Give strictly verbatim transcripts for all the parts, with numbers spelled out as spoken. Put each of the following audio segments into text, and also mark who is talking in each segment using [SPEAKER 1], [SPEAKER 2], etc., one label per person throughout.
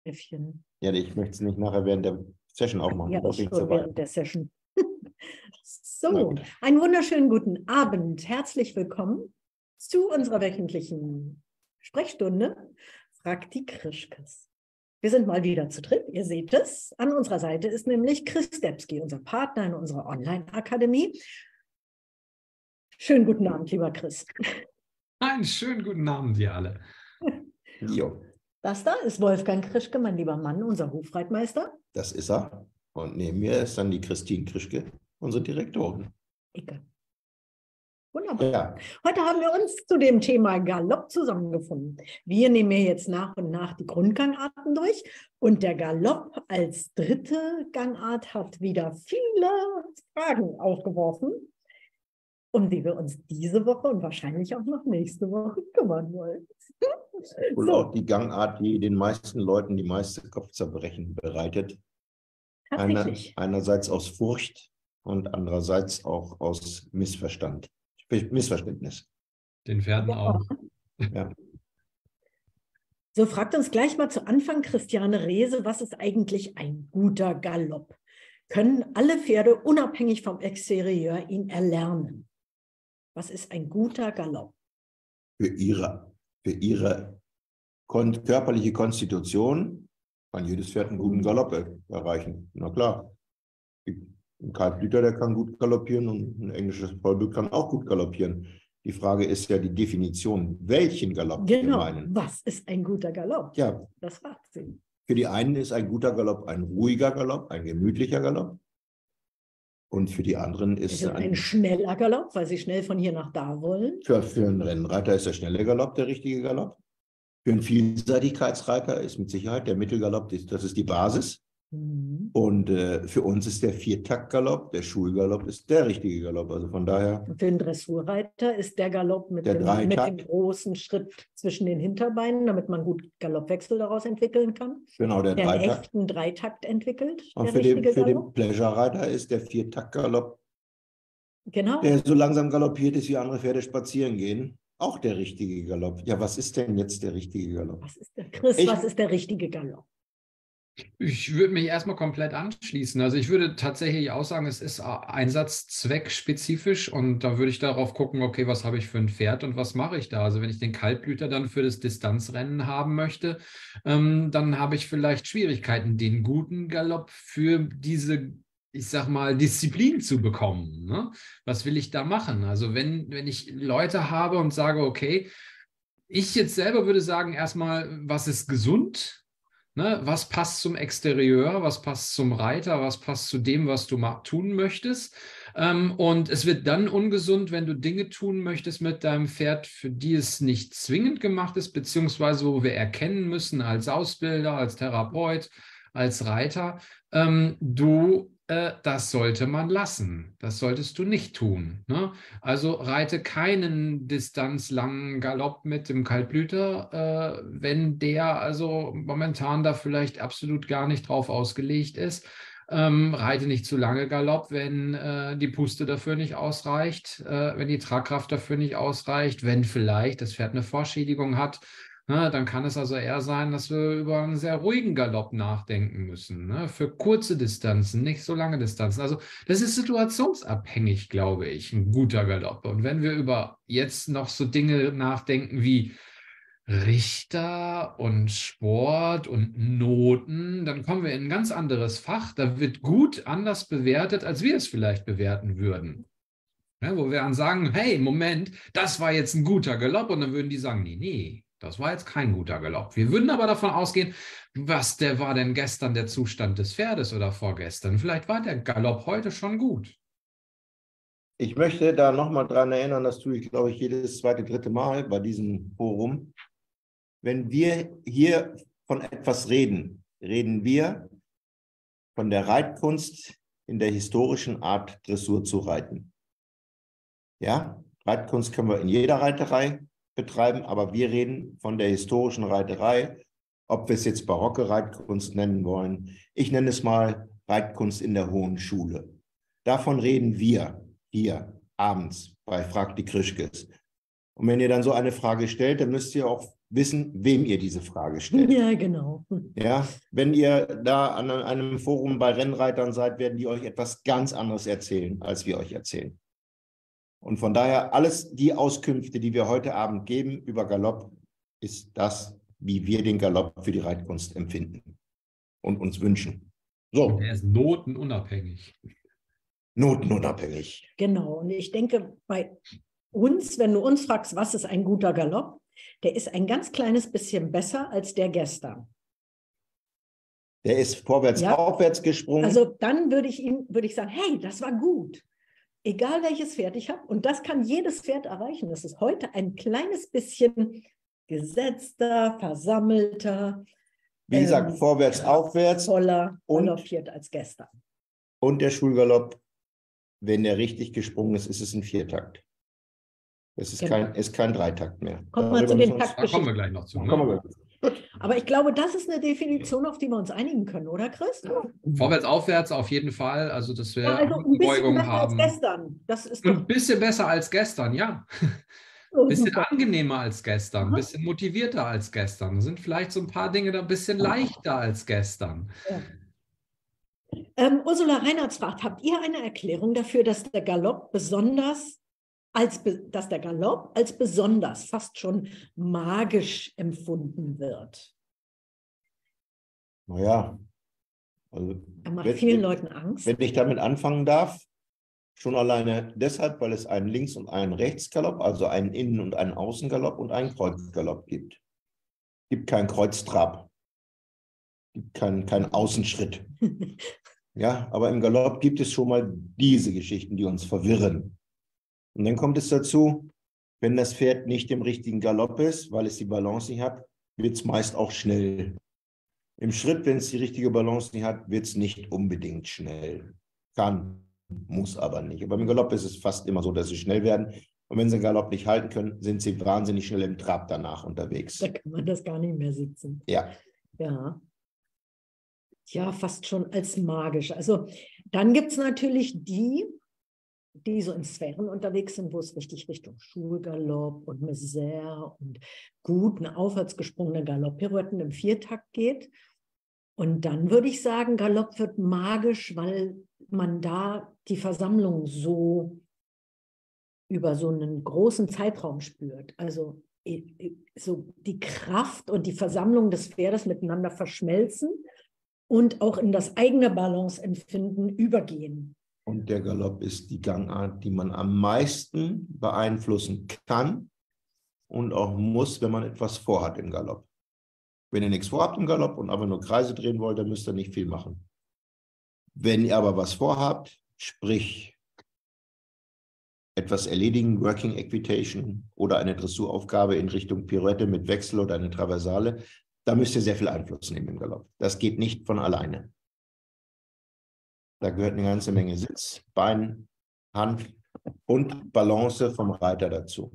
[SPEAKER 1] Äffchen.
[SPEAKER 2] Ja, ich möchte es nicht nachher während der Session auch machen.
[SPEAKER 1] Ja,
[SPEAKER 2] Das
[SPEAKER 1] ich schon während der Session. So, einen wunderschönen guten Abend. Herzlich willkommen zu unserer wöchentlichen Sprechstunde. Fragt die Krischkes. Wir sind mal wieder zu dritt, ihr seht es. An unserer Seite ist nämlich Chris Stepsky, unser Partner in unserer Online-Akademie. Schönen guten Abend, lieber Chris.
[SPEAKER 3] Einen schönen guten Abend, ihr alle.
[SPEAKER 2] Jo.
[SPEAKER 1] Das da ist Wolfgang Krischke, mein lieber Mann, unser Hofreitmeister.
[SPEAKER 2] Das ist er. Und neben mir ist dann die Christine Krischke, unsere Direktorin.
[SPEAKER 1] Ecke. Wunderbar.
[SPEAKER 2] Ja.
[SPEAKER 1] Heute haben wir uns zu dem Thema Galopp zusammengefunden. Wir nehmen hier jetzt nach und nach die Grundgangarten durch. Und der Galopp als dritte Gangart hat wieder viele Fragen aufgeworfen, um die wir uns diese Woche und wahrscheinlich auch noch nächste Woche kümmern wollen.
[SPEAKER 2] Und
[SPEAKER 1] So.
[SPEAKER 2] auch die Gangart, die den meisten Leuten die meiste Kopfzerbrechen bereitet. Einer,
[SPEAKER 1] Tatsächlich.
[SPEAKER 2] einerseits aus Furcht und andererseits auch aus Missverstand. Missverständnis.
[SPEAKER 3] Den Pferden auch.
[SPEAKER 2] Ja.
[SPEAKER 1] So, fragt uns gleich mal zu Anfang Christiane Rehse, was ist eigentlich ein guter Galopp? Können alle Pferde unabhängig vom Exterieur ihn erlernen? Was ist ein guter Galopp?
[SPEAKER 2] Für ihre, für ihre kon körperliche Konstitution kann jedes Pferd einen guten Galopp er erreichen. Na klar. Ein Kaltblüter, der kann gut galoppieren und ein englisches Vollblut kann auch gut galoppieren. Die Frage ist ja die Definition, welchen Galopp
[SPEAKER 1] Genau.
[SPEAKER 2] wir meinen.
[SPEAKER 1] Was ist ein guter Galopp?
[SPEAKER 2] Ja.
[SPEAKER 1] Das fragt sie.
[SPEAKER 2] Für die einen ist ein guter Galopp ein ruhiger Galopp, ein gemütlicher Galopp. Und für die anderen ist
[SPEAKER 1] Ist es
[SPEAKER 2] ein,
[SPEAKER 1] ein schneller Galopp, weil sie schnell von hier nach da wollen?
[SPEAKER 2] für, für einen Rennreiter ist der schnelle Galopp der richtige Galopp. Für einen Vielseitigkeitsreiter ist mit Sicherheit der Mittelgalopp, das ist die Basis.
[SPEAKER 1] Mhm.
[SPEAKER 2] Und äh, für uns ist der Viertaktgalopp, der Schulgalopp ist der richtige Galopp. Also von daher.
[SPEAKER 1] Für den Dressurreiter ist der Galopp mit,
[SPEAKER 2] Der
[SPEAKER 1] dem, mit
[SPEAKER 2] Dreitakt.
[SPEAKER 1] dem großen Schritt zwischen den Hinterbeinen, damit man gut Galoppwechsel daraus entwickeln kann.
[SPEAKER 2] Genau, der
[SPEAKER 1] Der einen
[SPEAKER 2] Dreitakt.
[SPEAKER 1] echten Dreitakt entwickelt.
[SPEAKER 2] Und
[SPEAKER 1] Der
[SPEAKER 2] für den,
[SPEAKER 1] richtige
[SPEAKER 2] für den
[SPEAKER 1] Galopp.
[SPEAKER 2] Pleasure-Reiter ist der Viertaktgalopp,
[SPEAKER 1] Genau.
[SPEAKER 2] der so langsam galoppiert ist, wie andere Pferde spazieren gehen, auch der richtige Galopp. Ja, was ist denn jetzt der richtige Galopp?
[SPEAKER 1] Was ist der, Chris,
[SPEAKER 2] Ich-
[SPEAKER 1] was ist der richtige Galopp?
[SPEAKER 3] Ich würde mich erstmal komplett anschließen. Also ich würde tatsächlich auch sagen, es ist einsatzzweckspezifisch und da würde ich darauf gucken, okay, was habe ich für ein Pferd und was mache ich da? Also wenn ich den Kaltblüter dann für das Distanzrennen haben möchte, ähm, dann habe ich vielleicht Schwierigkeiten, den guten Galopp für diese, ich sag mal, Disziplin zu bekommen. Ne? Was will ich da machen? Also wenn, wenn ich Leute habe und sage, okay, ich jetzt selber würde sagen, erstmal, was ist gesund? Ne, was passt zum Exterieur, was passt zum Reiter, was passt zu dem, was du tun möchtest. Ähm, und es wird dann ungesund, wenn du Dinge tun möchtest mit deinem Pferd, für die es nicht zwingend gemacht ist, beziehungsweise wo wir erkennen müssen als Ausbilder, als Therapeut, als Reiter, ähm, du, äh, das sollte man lassen. Das solltest du nicht tun. Ne? Also reite keinen distanzlangen Galopp mit dem Kaltblüter, äh, wenn der also momentan da vielleicht absolut gar nicht drauf ausgelegt ist. Ähm, reite nicht zu lange Galopp, wenn äh, die Puste dafür nicht ausreicht, äh, wenn die Tragkraft dafür nicht ausreicht, wenn vielleicht das Pferd eine Vorschädigung hat. Na, dann kann es also eher sein, dass wir über einen sehr ruhigen Galopp nachdenken müssen. Ne? Für kurze Distanzen, nicht so lange Distanzen. Also das ist situationsabhängig, glaube ich, ein guter Galopp. Und wenn wir über jetzt noch so Dinge nachdenken wie Richter und Sport und Noten, dann kommen wir in ein ganz anderes Fach. Da wird gut anders bewertet, als wir es vielleicht bewerten würden. Ja, wo wir dann sagen, hey, Moment, das war jetzt ein guter Galopp. Und dann würden die sagen, nee, nee, das war jetzt kein guter Galopp. Wir würden aber davon ausgehen, was der war denn gestern der Zustand des Pferdes oder vorgestern? Vielleicht war der Galopp heute schon gut.
[SPEAKER 2] Ich möchte da nochmal dran erinnern, das tue ich, glaube ich, jedes zweite, dritte Mal bei diesem Forum. Wenn wir hier von etwas reden, reden wir von der Reitkunst in der historischen Art, Dressur zu reiten. Ja, Reitkunst können wir in jeder Reiterei betreiben, aber wir reden von der historischen Reiterei, ob wir es jetzt barocke Reitkunst nennen wollen. Ich nenne es mal Reitkunst in der Hohen Schule. Davon reden wir hier abends bei Fragt die Krischkes. Und wenn ihr dann so eine Frage stellt, dann müsst ihr auch wissen, wem ihr diese Frage stellt.
[SPEAKER 1] Ja, genau.
[SPEAKER 2] Ja, wenn ihr da an einem Forum bei Rennreitern seid, werden die euch etwas ganz anderes erzählen, als wir euch erzählen. Und von daher, alles die Auskünfte, die wir heute Abend geben über Galopp, ist das, wie wir den Galopp für die Reitkunst empfinden und uns wünschen. So.
[SPEAKER 3] Und er ist notenunabhängig.
[SPEAKER 2] Notenunabhängig.
[SPEAKER 1] Genau. Und ich denke, bei uns, wenn du uns fragst, was ist ein guter Galopp, der ist ein ganz kleines bisschen besser als der gestern.
[SPEAKER 2] Der ist vorwärts,
[SPEAKER 1] Ja.
[SPEAKER 2] aufwärts gesprungen.
[SPEAKER 1] Also dann würde ich ihm, würde ich sagen, hey, das war gut. Egal welches Pferd ich habe. Und das kann jedes Pferd erreichen. Das ist heute ein kleines bisschen gesetzter, versammelter,
[SPEAKER 2] Wie gesagt,
[SPEAKER 1] ähm,
[SPEAKER 2] vorwärts, aufwärts.
[SPEAKER 1] voller
[SPEAKER 2] und-
[SPEAKER 1] galoppiert als gestern.
[SPEAKER 2] Und der Schulgalopp, wenn der richtig gesprungen ist, ist es ein Viertakt. Es ist,
[SPEAKER 1] Genau.
[SPEAKER 2] kein, ist kein Dreitakt mehr.
[SPEAKER 1] Kommt mal
[SPEAKER 2] Darüber
[SPEAKER 1] zu
[SPEAKER 2] müssen
[SPEAKER 1] den
[SPEAKER 2] wir uns-
[SPEAKER 3] Da kommen wir gleich noch zu.
[SPEAKER 2] Da kommen
[SPEAKER 3] Ne?
[SPEAKER 2] wir gleich.
[SPEAKER 1] Aber ich glaube, das ist eine Definition, auf die wir uns einigen können, oder Chris?
[SPEAKER 3] Vorwärts, aufwärts auf jeden Fall. Also, dass wir
[SPEAKER 1] Ja, also ein bisschen
[SPEAKER 3] Beugung
[SPEAKER 1] besser
[SPEAKER 3] haben.
[SPEAKER 1] als gestern. Das ist
[SPEAKER 3] Und
[SPEAKER 1] doch
[SPEAKER 3] ein bisschen besser als gestern, ja.
[SPEAKER 1] so
[SPEAKER 3] Ein bisschen
[SPEAKER 1] super.
[SPEAKER 3] angenehmer als gestern, ein
[SPEAKER 1] Aha.
[SPEAKER 3] bisschen motivierter als gestern. Da sind vielleicht so ein paar Dinge da ein bisschen leichter als gestern.
[SPEAKER 1] Ja. Ähm, Ursula Reinhardt fragt, habt ihr eine Erklärung dafür, dass der Galopp besonders als be- dass der Galopp als besonders fast schon magisch empfunden wird?
[SPEAKER 2] Naja, also
[SPEAKER 1] Er macht
[SPEAKER 2] wenn,
[SPEAKER 1] vielen
[SPEAKER 2] wenn,
[SPEAKER 1] Leuten Angst.
[SPEAKER 2] wenn ich damit anfangen darf, schon alleine deshalb, weil es einen Links- und einen Rechtsgalopp, also einen Innen- und einen Außengalopp und einen Kreuzgalopp gibt. Es gibt keinen Kreuztrab, es gibt keinen, keinen Außenschritt. Ja, aber im Galopp gibt es schon mal diese Geschichten, die uns verwirren. Und dann kommt es dazu, wenn das Pferd nicht im richtigen Galopp ist, weil es die Balance nicht hat, wird es meist auch schnell. Im Schritt, wenn es die richtige Balance nicht hat, wird es nicht unbedingt schnell. Kann, muss aber nicht. Aber im Galopp ist es fast immer so, dass sie schnell werden. Und wenn sie den Galopp nicht halten können, sind sie wahnsinnig schnell im Trab danach unterwegs.
[SPEAKER 1] Da kann man das gar nicht mehr sitzen.
[SPEAKER 2] Ja.
[SPEAKER 1] Ja. Ja, fast schon als magisch. Also dann gibt es natürlich die, die so in Sphären unterwegs sind, wo es richtig Richtung Schulgalopp und Misère und guten, aufwärts gesprungene Galopp-Pirouetten im Viertakt geht. Und dann würde ich sagen, Galopp wird magisch, weil man da die Versammlung so über so einen großen Zeitraum spürt. Also so die Kraft und die Versammlung des Pferdes miteinander verschmelzen und auch in das eigene Balanceempfinden übergehen.
[SPEAKER 2] Und der Galopp ist die Gangart, die man am meisten beeinflussen kann und auch muss, wenn man etwas vorhat im Galopp. Wenn ihr nichts vorhabt im Galopp und einfach nur Kreise drehen wollt, dann müsst ihr nicht viel machen. Wenn ihr aber was vorhabt, sprich etwas erledigen, Working Equitation oder eine Dressuraufgabe in Richtung Pirouette mit Wechsel oder eine Traversale, da müsst ihr sehr viel Einfluss nehmen im Galopp. Das geht nicht von alleine. Da gehört eine ganze Menge Sitz, Bein, Hand und Balance vom Reiter dazu.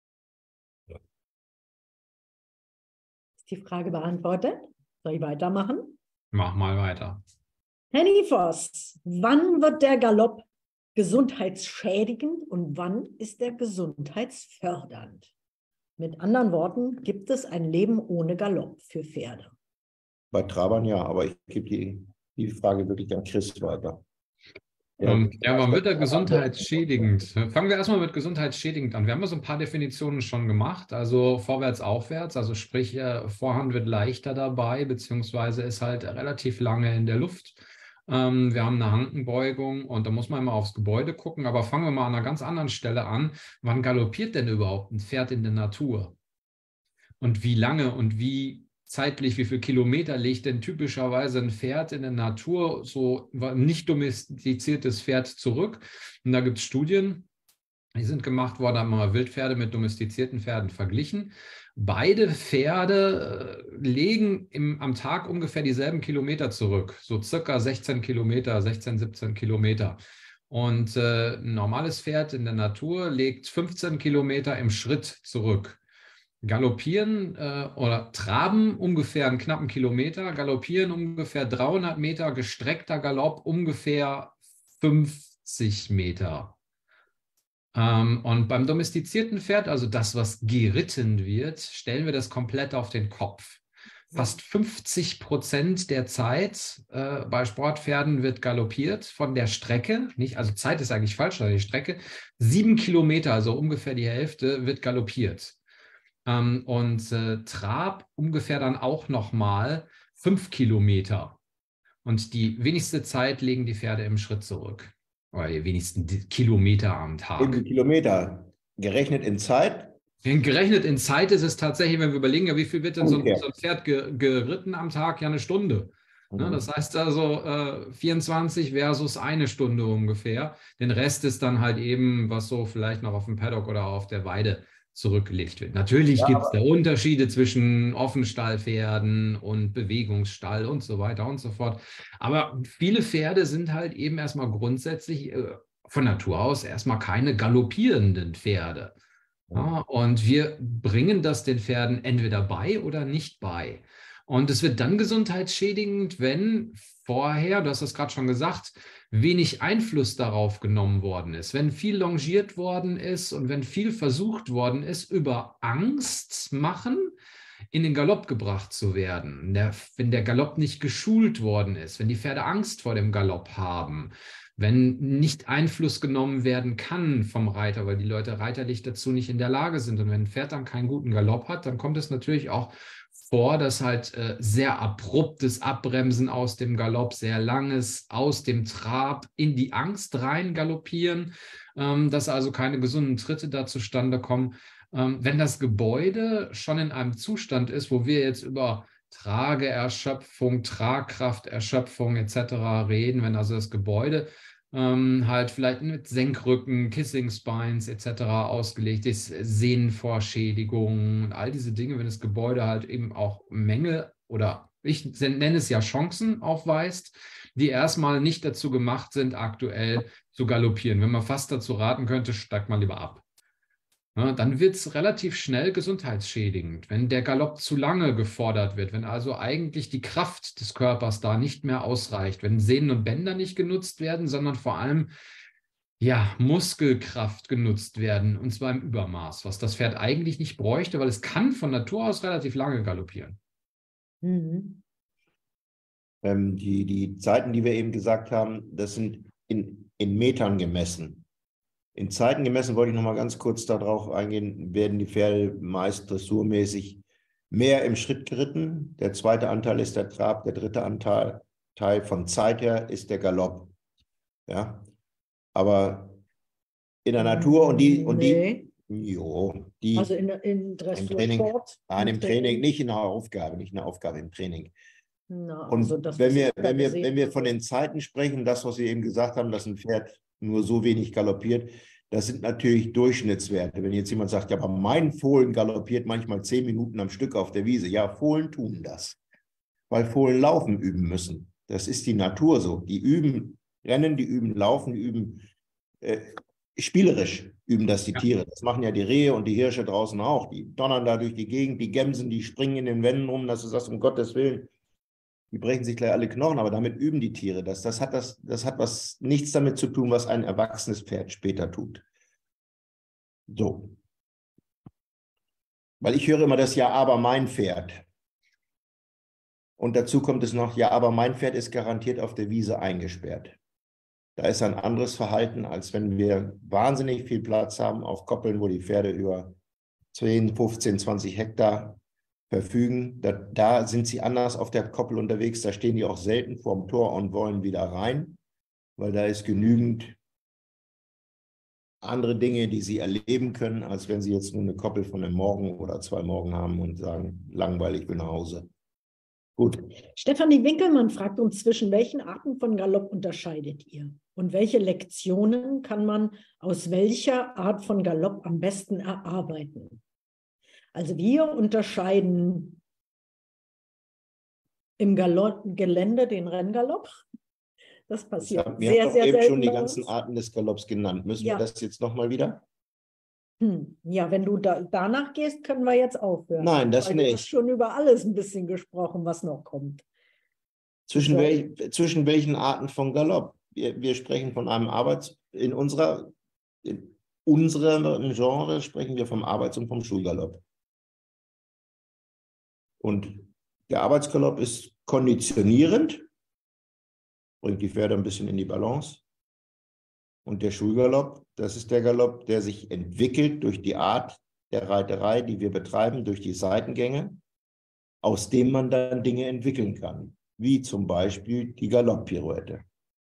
[SPEAKER 1] Ist die Frage beantwortet? Soll ich weitermachen?
[SPEAKER 3] Mach mal weiter.
[SPEAKER 1] Henny Voss, wann wird der Galopp gesundheitsschädigend und wann ist er gesundheitsfördernd? Mit anderen Worten, gibt es ein Leben ohne Galopp für Pferde?
[SPEAKER 2] Bei Trabern ja, aber ich gebe die, die Frage wirklich an Chris weiter. Ja,
[SPEAKER 3] Und ja, wann wird er gesundheitsschädigend? Fangen wir erstmal mit gesundheitsschädigend an. Wir haben ja so ein paar Definitionen schon gemacht, also vorwärts, aufwärts, also sprich, äh, Vorhand wird leichter dabei, beziehungsweise ist halt relativ lange in der Luft. Ähm, wir haben eine Hankenbeugung und da muss man immer aufs Gebäude gucken, aber fangen wir mal an einer ganz anderen Stelle an. Wann galoppiert denn überhaupt ein Pferd in der Natur? Und wie lange und wie zeitlich, wie viele Kilometer legt denn typischerweise ein Pferd in der Natur, so ein nicht domestiziertes Pferd zurück? Und da gibt es Studien, die sind gemacht worden, haben wir Wildpferde mit domestizierten Pferden verglichen. Beide Pferde äh, legen im, am Tag ungefähr dieselben Kilometer zurück, so circa sechzehn Kilometer, sechzehn, siebzehn Kilometer. Und äh, ein normales Pferd in der Natur legt fünfzehn Kilometer im Schritt zurück. Galoppieren äh, oder traben ungefähr einen knappen Kilometer, galoppieren ungefähr dreihundert Meter, gestreckter Galopp ungefähr fünfzig Meter. Ähm, und beim domestizierten Pferd, also das, was geritten wird, stellen wir das komplett auf den Kopf. Fast fünfzig Prozent der Zeit äh, bei Sportpferden wird galoppiert von der Strecke, nicht, also Zeit ist eigentlich falsch, also die Strecke, sieben Kilometer, also ungefähr die Hälfte, wird galoppiert. Ähm, und äh, Trab ungefähr dann auch nochmal fünf Kilometer. Und die wenigste Zeit legen die Pferde im Schritt zurück. Oder die wenigsten Kilometer am Tag.
[SPEAKER 2] Eben Kilometer gerechnet in Zeit.
[SPEAKER 3] Gerechnet in Zeit ist es tatsächlich, wenn wir überlegen, ja, wie viel wird denn so ein,
[SPEAKER 2] Okay.
[SPEAKER 3] so ein Pferd ge, geritten am Tag? Ja, eine Stunde. Mhm. Ne, das heißt also äh, vierundzwanzig versus eine Stunde ungefähr. Den Rest ist dann halt eben, was so vielleicht noch auf dem Paddock oder auf der Weide zurückgelegt wird. Natürlich ja, gibt es da Unterschiede zwischen Offenstallpferden und Bewegungsstall und so weiter und so fort. Aber viele Pferde sind halt eben erstmal grundsätzlich äh, von Natur aus erstmal keine galoppierenden Pferde. Ja, und wir bringen das den Pferden entweder bei oder nicht bei. Und es wird dann gesundheitsschädigend, wenn vorher, du hast das gerade schon gesagt, wenig Einfluss darauf genommen worden ist. Wenn viel longiert worden ist und wenn viel versucht worden ist, über Angst machen, in den Galopp gebracht zu werden. Der, wenn der Galopp nicht geschult worden ist, wenn die Pferde Angst vor dem Galopp haben, wenn nicht Einfluss genommen werden kann vom Reiter, weil die Leute reiterlich dazu nicht in der Lage sind. Und wenn ein Pferd dann keinen guten Galopp hat, dann kommt es natürlich auch vor, dass halt äh, sehr abruptes Abbremsen aus dem Galopp, sehr langes aus dem Trab in die Angst rein galoppieren, ähm, dass also keine gesunden Tritte da zustande kommen. Ähm, wenn das Gebäude schon in einem Zustand ist, wo wir jetzt über Trageerschöpfung, Tragkrafterschöpfung et cetera reden, wenn also das Gebäude ähm, halt vielleicht mit Senkrücken, Kissing Spines et cetera ausgelegt ist, Sehnenvorschädigungen und all diese Dinge, wenn das Gebäude halt eben auch Mängel oder ich nenne es ja Chancen aufweist, die erstmal nicht dazu gemacht sind, aktuell zu galoppieren. Wenn man fast dazu raten könnte, steigt man lieber ab. Ja, dann wird es relativ schnell gesundheitsschädigend, wenn der Galopp zu lange gefordert wird, wenn also eigentlich die Kraft des Körpers da nicht mehr ausreicht, wenn Sehnen und Bänder nicht genutzt werden, sondern vor allem ja, Muskelkraft genutzt werden, und zwar im Übermaß, was das Pferd eigentlich nicht bräuchte, weil es kann von Natur aus relativ lange galoppieren.
[SPEAKER 1] Mhm.
[SPEAKER 2] Ähm, die, die Zeiten, die wir eben gesagt haben, das sind in, in Metern gemessen. In Zeiten gemessen wollte ich noch mal ganz kurz darauf eingehen, werden die Pferde meist dressurmäßig mehr im Schritt geritten. Der zweite Anteil ist der Trab, der dritte Anteil Teil von Zeit her ist der Galopp. Ja, aber in der Natur und die, und
[SPEAKER 1] Nee.
[SPEAKER 2] die, jo, die
[SPEAKER 1] Also in, in Dressursport?
[SPEAKER 2] Nein, im Training, nicht in der Aufgabe, nicht in der Aufgabe, im Training.
[SPEAKER 1] Na,
[SPEAKER 2] Und
[SPEAKER 1] also das,
[SPEAKER 2] wenn, wir,
[SPEAKER 1] da
[SPEAKER 2] wenn, wir,
[SPEAKER 1] gesehen
[SPEAKER 2] wenn wir
[SPEAKER 1] habe.
[SPEAKER 2] von den Zeiten sprechen, das, was wir eben gesagt haben, dass ein Pferd nur so wenig galoppiert, das sind natürlich Durchschnittswerte. Wenn jetzt jemand sagt, ja, aber mein Fohlen galoppiert manchmal zehn Minuten am Stück auf der Wiese. Ja, Fohlen tun das, weil Fohlen laufen üben müssen. Das ist die Natur so. Die üben Rennen, die üben Laufen, die üben äh, spielerisch, üben das die
[SPEAKER 3] Ja.
[SPEAKER 2] Tiere. Das machen ja die Rehe und die Hirsche draußen auch. Die donnern da durch die Gegend, die Gämsen, die springen in den Wänden rum, dass du sagst, um Gottes Willen, die brechen sich gleich alle Knochen, aber damit üben die Tiere das. Das hat, das, das hat was, nichts damit zu tun, was ein erwachsenes Pferd später tut. So. Weil ich höre immer das Ja, aber mein Pferd. Und dazu kommt es noch, ja, aber mein Pferd ist garantiert auf der Wiese eingesperrt. Da ist ein anderes Verhalten, als wenn wir wahnsinnig viel Platz haben auf Koppeln, wo die Pferde über zehn, fünfzehn, zwanzig Hektar verfügen. Da, da sind sie anders auf der Koppel unterwegs. Da stehen die auch selten vorm Tor und wollen wieder rein, weil da ist genügend andere Dinge, die sie erleben können, als wenn sie jetzt nur eine Koppel von einem Morgen oder zwei Morgen haben und sagen, langweilig, ich will nach Hause. Gut.
[SPEAKER 1] Stefanie Winkelmann fragt uns, zwischen welchen Arten von Galopp unterscheidet ihr? Und welche Lektionen kann man aus welcher Art von Galopp am besten erarbeiten? Also wir unterscheiden im Galopp, Gelände den Renngalopp. Das passiert
[SPEAKER 2] Das wir
[SPEAKER 1] sehr,
[SPEAKER 2] haben
[SPEAKER 1] sehr
[SPEAKER 2] eben
[SPEAKER 1] selten
[SPEAKER 2] schon die
[SPEAKER 1] bei
[SPEAKER 2] ganzen
[SPEAKER 1] uns.
[SPEAKER 2] Arten des Galopps genannt. Müssen
[SPEAKER 1] Ja.
[SPEAKER 2] wir das jetzt nochmal wieder?
[SPEAKER 1] Hm. Ja, wenn du da, danach gehst, können wir jetzt aufhören.
[SPEAKER 2] Nein, das
[SPEAKER 1] Weil du hast
[SPEAKER 2] nicht.
[SPEAKER 1] schon über alles ein bisschen gesprochen, was noch kommt.
[SPEAKER 2] Zwischen,
[SPEAKER 1] So.
[SPEAKER 2] welch, zwischen welchen Arten von Galopp? Wir, wir sprechen von einem Arbeits... In unserer... In, unserem Genre sprechen wir vom Arbeits- und vom Schulgalopp. Und der Arbeitsgalopp ist konditionierend, bringt die Pferde ein bisschen in die Balance. Und der Schulgalopp, das ist der Galopp, der sich entwickelt durch die Art der Reiterei, die wir betreiben, durch die Seitengänge, aus dem man dann Dinge entwickeln kann, wie zum Beispiel die Galopp-Pirouette,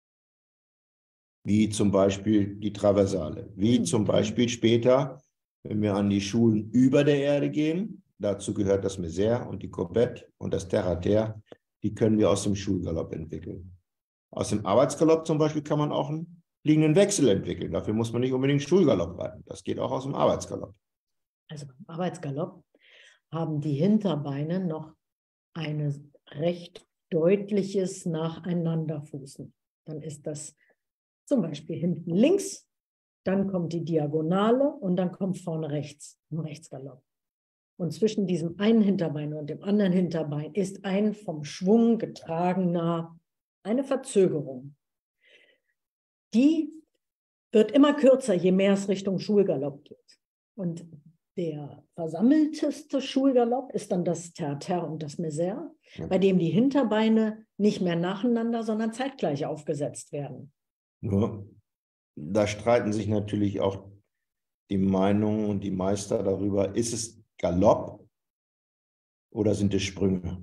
[SPEAKER 2] wie zum Beispiel die Traversale, wie zum Beispiel später, wenn wir an die Schulen über der Erde gehen, dazu gehört das Mésère und die Courbette und das Terre-à-Terre, die können wir aus dem Schulgalopp entwickeln. Aus dem Arbeitsgalopp zum Beispiel kann man auch einen liegenden Wechsel entwickeln. Dafür muss man nicht unbedingt Schulgalopp reiten. Das geht auch aus dem Arbeitsgalopp.
[SPEAKER 1] Also beim Arbeitsgalopp haben die Hinterbeine noch ein recht deutliches Nacheinanderfußen. Dann ist das zum Beispiel hinten links, dann kommt die Diagonale und dann kommt vorne rechts, im Rechtsgalopp. Und zwischen diesem einen Hinterbein und dem anderen Hinterbein ist ein vom Schwung getragener, eine Verzögerung. Die wird immer kürzer, je mehr es Richtung Schulgalopp geht. Und der versammelteste Schulgalopp ist dann das Terre-à-Terre und das Mésère, ja, bei dem die Hinterbeine nicht mehr nacheinander, sondern zeitgleich aufgesetzt werden.
[SPEAKER 2] Nur, da streiten sich natürlich auch die Meinungen und die Meister darüber, ist es Galopp oder sind es Sprünge?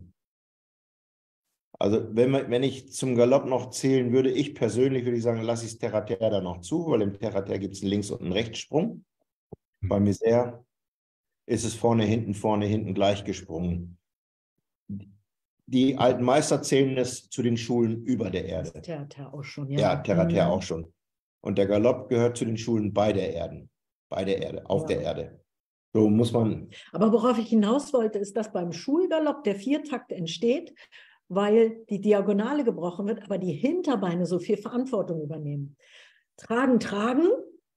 [SPEAKER 2] Also wenn, man, wenn ich zum Galopp noch zählen würde, ich persönlich würde ich sagen, lasse ich das Terre-à-Terre da noch zu, weil im Terre-à-Terre gibt es einen Links- und einen Rechtssprung. Mhm. Bei Mésère ist es vorne, hinten, vorne, hinten gleich gesprungen. Die alten Meister zählen es zu den Schulen über der Erde.
[SPEAKER 1] Terre-à-Terre auch schon, ja.
[SPEAKER 2] Ja, Terre-à-Terre
[SPEAKER 1] mhm.
[SPEAKER 2] auch schon. Und der Galopp gehört zu den Schulen bei der Erde. Bei der Erde, auf ja. der Erde. So muss man.
[SPEAKER 1] Aber worauf ich hinaus wollte, ist, dass beim Schulgalopp der Viertakt entsteht, weil die Diagonale gebrochen wird, aber die Hinterbeine so viel Verantwortung übernehmen. Tragen, tragen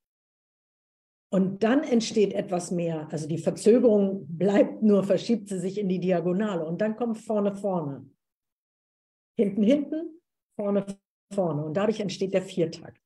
[SPEAKER 1] und dann entsteht etwas mehr. Also die Verzögerung bleibt nur, verschiebt sie sich in die Diagonale und dann kommt vorne, vorne. Hinten, hinten, vorne, vorne und dadurch entsteht der Viertakt.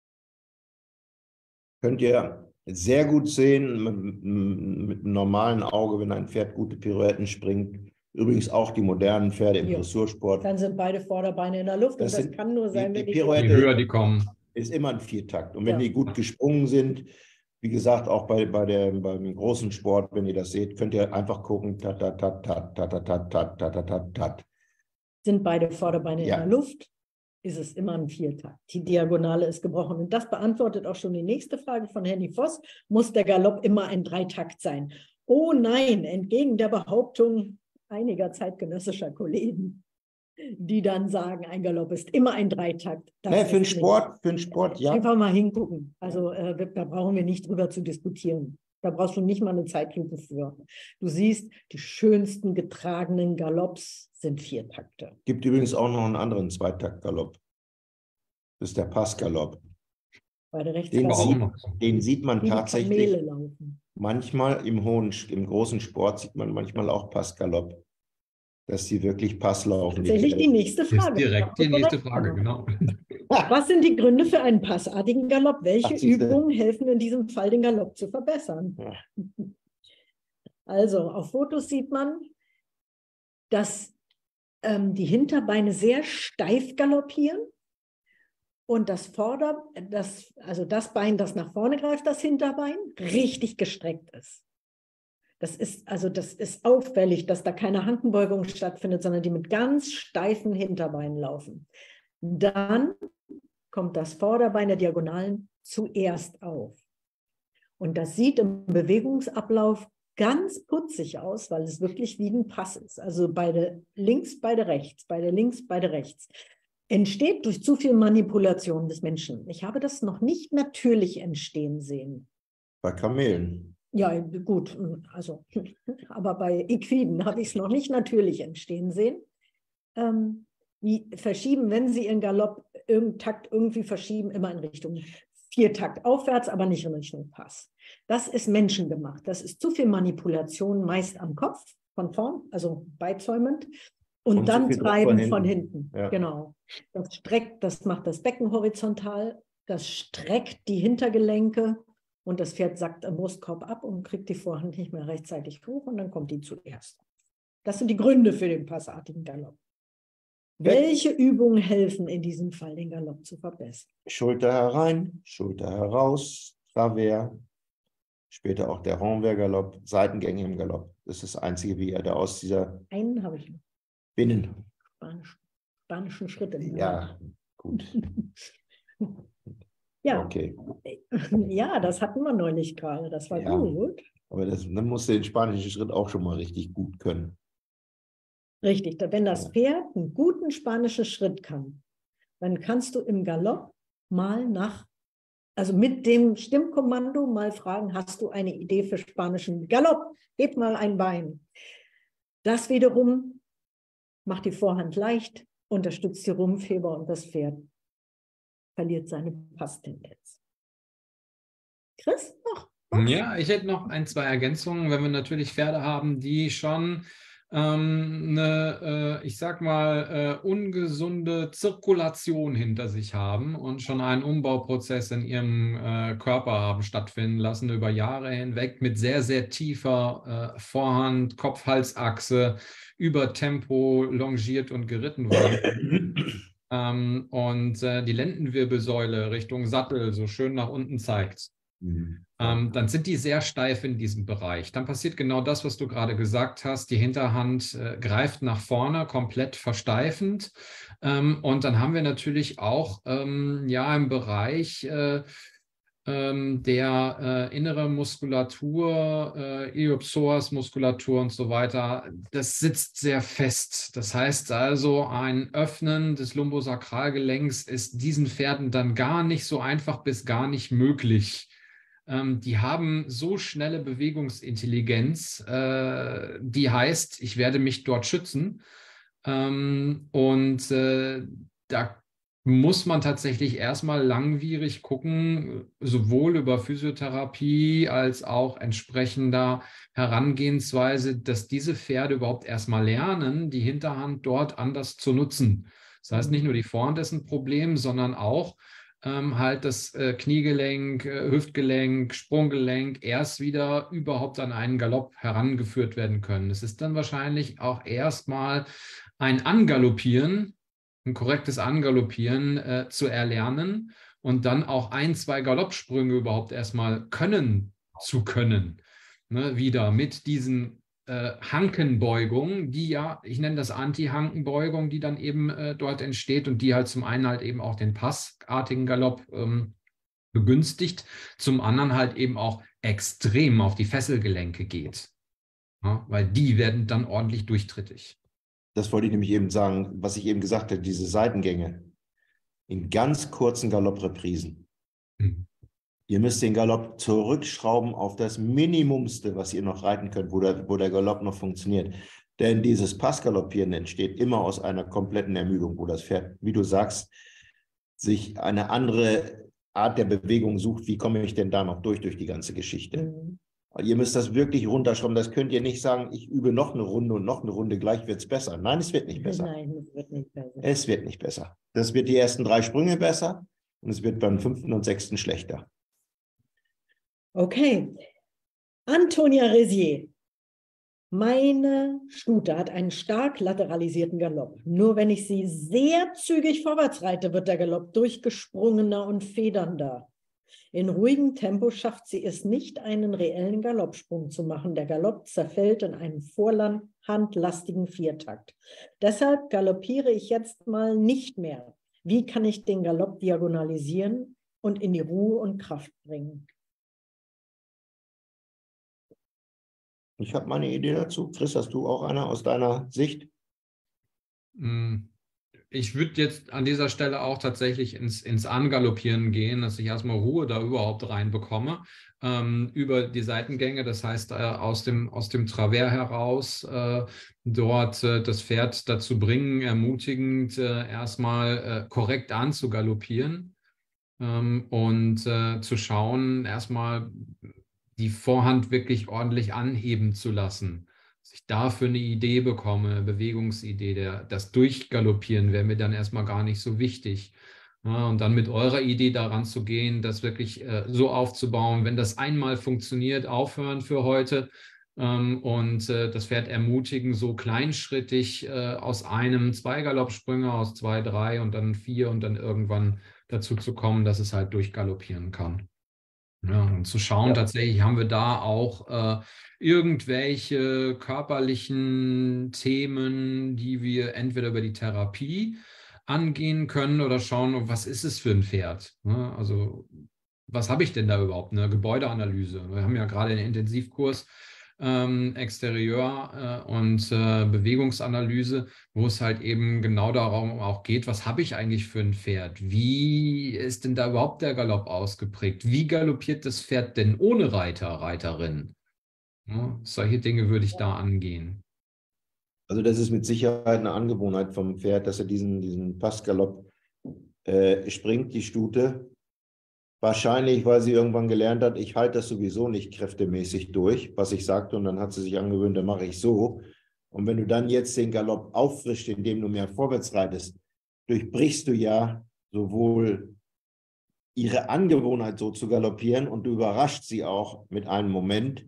[SPEAKER 2] Könnt ihr sehr gut sehen mit, mit einem normalen Auge, wenn ein Pferd gute Pirouetten springt. Übrigens auch die modernen Pferde im ja. Dressursport.
[SPEAKER 1] Dann sind beide Vorderbeine in der Luft
[SPEAKER 2] das
[SPEAKER 1] und das
[SPEAKER 2] sind,
[SPEAKER 1] kann nur sein,
[SPEAKER 2] die,
[SPEAKER 1] wenn
[SPEAKER 2] die
[SPEAKER 1] die
[SPEAKER 2] Pirouette
[SPEAKER 3] je höher die kommen.
[SPEAKER 2] Ist immer ein Viertakt. Und wenn
[SPEAKER 1] ja.
[SPEAKER 2] die gut gesprungen sind, wie gesagt, auch bei, bei der, beim großen Sport, wenn ihr das seht, könnt ihr einfach gucken, tat, tat, tat, tat, tat, tat, tat, tat, tat, tat.
[SPEAKER 1] Sind beide Vorderbeine
[SPEAKER 2] ja.
[SPEAKER 1] in der Luft, ist es immer ein Viertakt. Die Diagonale ist gebrochen. Und das beantwortet auch schon die nächste Frage von Henny Voss. Muss der Galopp immer ein Dreitakt sein? Oh nein, entgegen der Behauptung einiger zeitgenössischer Kollegen, die dann sagen, ein Galopp ist immer ein Dreitakt.
[SPEAKER 2] Nee, für den Sport, für den Sport, ja.
[SPEAKER 1] Einfach mal hingucken. Also äh, da brauchen wir nicht drüber zu diskutieren. Da brauchst du nicht mal eine Zeitlupe für. Du siehst, die schönsten getragenen Galopps sind Viertakte.
[SPEAKER 2] Gibt übrigens auch noch einen anderen Zweitakt-Galopp. Das ist der Passgalopp. Den, den sieht man tatsächlich manchmal im hohen, im großen Sport sieht man manchmal auch Passgalopp, dass sie wirklich Pass laufen.
[SPEAKER 1] Tatsächlich die nächste Frage.
[SPEAKER 3] Ist direkt die nächste Frage, genau.
[SPEAKER 1] Was sind die Gründe für einen passartigen Galopp? Welche Übungen helfen in diesem Fall, den Galopp zu verbessern? Ja. Also, auf Fotos sieht man, dass ähm, die Hinterbeine sehr steif galoppieren und das Vorder-, das, also das Bein, das nach vorne greift, das Hinterbein, richtig gestreckt ist. Das ist, also das ist auffällig, dass da keine Hankenbeugung stattfindet, sondern die mit ganz steifen Hinterbeinen laufen. Dann kommt das Vorderbein der Diagonalen zuerst auf. Und das sieht im Bewegungsablauf ganz putzig aus, weil es wirklich wie ein Pass ist. Also beide links, beide rechts, beide links, beide rechts. Entsteht durch zu viel Manipulation des Menschen. Ich habe das noch nicht natürlich entstehen sehen.
[SPEAKER 2] Bei Kamelen.
[SPEAKER 1] Ja, gut, also, aber bei Equiden habe ich es noch nicht natürlich entstehen sehen. Ähm, die verschieben, wenn sie ihren Galopp irgendeinen Takt irgendwie verschieben, immer in Richtung Viertakt aufwärts, aber nicht in Richtung Pass. Das ist menschengemacht. Das ist zu viel Manipulation, meist am Kopf, von vorn, also beizäumend. Und, und dann treiben von, von hinten. Ja. Genau. Das streckt, das macht das Becken horizontal, das streckt die Hintergelenke und das Pferd sackt am Brustkorb ab und kriegt die Vorhand nicht mehr rechtzeitig hoch und dann kommt die zuerst. Das sind die Gründe für den passartigen Galopp. Welche Übungen helfen in diesem Fall, den Galopp zu verbessern?
[SPEAKER 2] Schulter herein, Schulter heraus, Travers, später auch der Renvers-Galopp, Seitengänge im Galopp. Das ist das Einzige, wie er da aus dieser
[SPEAKER 1] Einen habe ich noch.
[SPEAKER 2] Binnen.
[SPEAKER 1] Spanisch, spanischen Schritte.
[SPEAKER 2] Ja, gut.
[SPEAKER 1] Ja.
[SPEAKER 2] Okay.
[SPEAKER 1] Ja, das hatten wir neulich gerade. Das war
[SPEAKER 2] Ja.
[SPEAKER 1] gut.
[SPEAKER 2] Aber das, dann musst du den spanischen Schritt auch schon mal richtig gut können.
[SPEAKER 1] Richtig, wenn das Pferd einen guten spanischen Schritt kann, dann kannst du im Galopp mal nach, also mit dem Stimmkommando mal fragen, hast du eine Idee für spanischen Galopp? Gib mal ein Bein. Das wiederum macht die Vorhand leicht, unterstützt die Rumpfheber und das Pferd verliert seine Passtendenz. Chris, noch was?
[SPEAKER 3] Ja, ich hätte noch ein, zwei Ergänzungen, wenn wir natürlich Pferde haben, die schon ähm, eine, äh, ich sag mal, äh, ungesunde Zirkulation hinter sich haben und schon einen Umbauprozess in ihrem äh, Körper haben stattfinden lassen über Jahre hinweg mit sehr, sehr tiefer äh, Vorhand, Kopf-Hals-Achse, über Tempo longiert und geritten waren. ähm, und äh, die Lendenwirbelsäule Richtung Sattel so schön nach unten zeigt.
[SPEAKER 2] Mhm.
[SPEAKER 3] Ähm, dann sind die sehr steif in diesem Bereich. Dann passiert genau das, was du gerade gesagt hast. Die Hinterhand äh, greift nach vorne, komplett versteifend. Ähm, und dann haben wir natürlich auch ähm, ja, im Bereich äh, ähm, der äh, innere Muskulatur, äh, Iliopsoas-Muskulatur und so weiter, das sitzt sehr fest. Das heißt also, ein Öffnen des Lumbosakralgelenks ist diesen Pferden dann gar nicht so einfach bis gar nicht möglich. Ähm, die haben so schnelle Bewegungsintelligenz, äh, die heißt, ich werde mich dort schützen. Ähm, und äh, da muss man tatsächlich erstmal langwierig gucken, sowohl über Physiotherapie als auch entsprechender Herangehensweise, dass diese Pferde überhaupt erstmal lernen, die Hinterhand dort anders zu nutzen. Das heißt, nicht nur die Vorhand ist ein Problem, sondern auch ähm, halt das äh, Kniegelenk, äh, Hüftgelenk, Sprunggelenk erst wieder überhaupt an einen Galopp herangeführt werden können. Es ist dann wahrscheinlich auch erstmal ein Angaloppieren, ein korrektes Angaloppieren äh, zu erlernen und dann auch ein, zwei Galoppsprünge überhaupt erstmal können zu können. Ne, wieder mit diesen äh, Hankenbeugung, die ja, ich nenne das Anti-Hankenbeugung, die dann eben äh, dort entsteht und die halt zum einen halt eben auch den passartigen Galopp ähm, begünstigt, zum anderen halt eben auch extrem auf die Fesselgelenke geht, ja, weil die werden dann ordentlich durchtrittig.
[SPEAKER 2] Das wollte ich nämlich eben sagen, was ich eben gesagt habe, diese Seitengänge in ganz kurzen Galoppreprisen.
[SPEAKER 3] Mhm.
[SPEAKER 2] Ihr müsst den Galopp zurückschrauben auf das Minimumste, was ihr noch reiten könnt, wo der, wo der Galopp noch funktioniert. Denn dieses Passgaloppieren entsteht immer aus einer kompletten Ermüdung, wo das Pferd, wie du sagst, sich eine andere Art der Bewegung sucht. Wie komme ich denn da noch durch, durch die ganze Geschichte? Mhm. Ihr müsst das wirklich runterschrauben. Das könnt ihr nicht sagen, ich übe noch eine Runde und noch eine Runde, gleich wird es besser. Nein, es wird nicht besser.
[SPEAKER 1] Nein, es wird nicht besser.
[SPEAKER 2] Es wird nicht besser. Das wird die ersten drei Sprünge besser und es wird beim fünften und sechsten schlechter.
[SPEAKER 1] Okay. Antonia Resier. Meine Stute hat einen stark lateralisierten Galopp. Nur wenn ich sie sehr zügig vorwärts reite, wird der Galopp durchgesprungener und federnder. In ruhigem Tempo schafft sie es nicht, einen reellen Galoppsprung zu machen. Der Galopp zerfällt in einen vorhandlastigen Viertakt. Deshalb galoppiere ich jetzt mal nicht mehr. Wie kann ich den Galopp diagonalisieren und in die Ruhe und Kraft bringen?
[SPEAKER 2] Ich habe meine Idee dazu. Chris, hast du auch eine aus deiner Sicht?
[SPEAKER 3] Ich würde jetzt an dieser Stelle auch tatsächlich ins, ins Angaloppieren gehen, dass ich erstmal Ruhe da überhaupt reinbekomme, ähm, über die Seitengänge, das heißt äh, aus dem, aus dem Travers heraus, äh, dort äh, das Pferd dazu bringen, ermutigend äh, erstmal äh, korrekt anzugaloppieren ähm, und äh, zu schauen, erstmal die Vorhand wirklich ordentlich anheben zu lassen. Dass ich dafür eine Idee bekomme, eine Bewegungsidee, der, das Durchgaloppieren wäre mir dann erstmal gar nicht so wichtig. Ja, und dann mit eurer Idee daran zu gehen, das wirklich äh, so aufzubauen, wenn das einmal funktioniert, aufhören für heute ähm, und äh, das Pferd ermutigen, so kleinschrittig äh, aus einem zwei Galoppsprünge, aus zwei, drei und dann vier und dann irgendwann dazu zu kommen, dass es halt durchgaloppieren kann. Ja, und zu schauen,
[SPEAKER 2] Ja.
[SPEAKER 3] tatsächlich haben wir da auch äh, irgendwelche körperlichen Themen, die wir entweder über die Therapie angehen können oder schauen, was ist es für ein Pferd? Ne? Also was habe ich denn da überhaupt? Eine Gebäudeanalyse. Wir haben ja gerade den Intensivkurs ähm, Exterieur äh, und äh, Bewegungsanalyse, wo es halt eben genau darum auch geht, was habe ich eigentlich für ein Pferd? Wie ist denn da überhaupt der Galopp ausgeprägt? Wie galoppiert das Pferd denn ohne Reiter, Reiterin? Ja, solche Dinge würde ich da angehen.
[SPEAKER 2] Also das ist mit Sicherheit eine Angewohnheit vom Pferd, dass er diesen, diesen Passgalopp äh, springt, die Stute. Wahrscheinlich, weil sie irgendwann gelernt hat, ich halte das sowieso nicht kräftemäßig durch, was ich sagte, und dann hat sie sich angewöhnt, dann mache ich so. Und wenn du dann jetzt den Galopp auffrischst, indem du mehr vorwärts reitest, durchbrichst du ja sowohl ihre Angewohnheit, so zu galoppieren, und du überrascht sie auch mit einem Moment.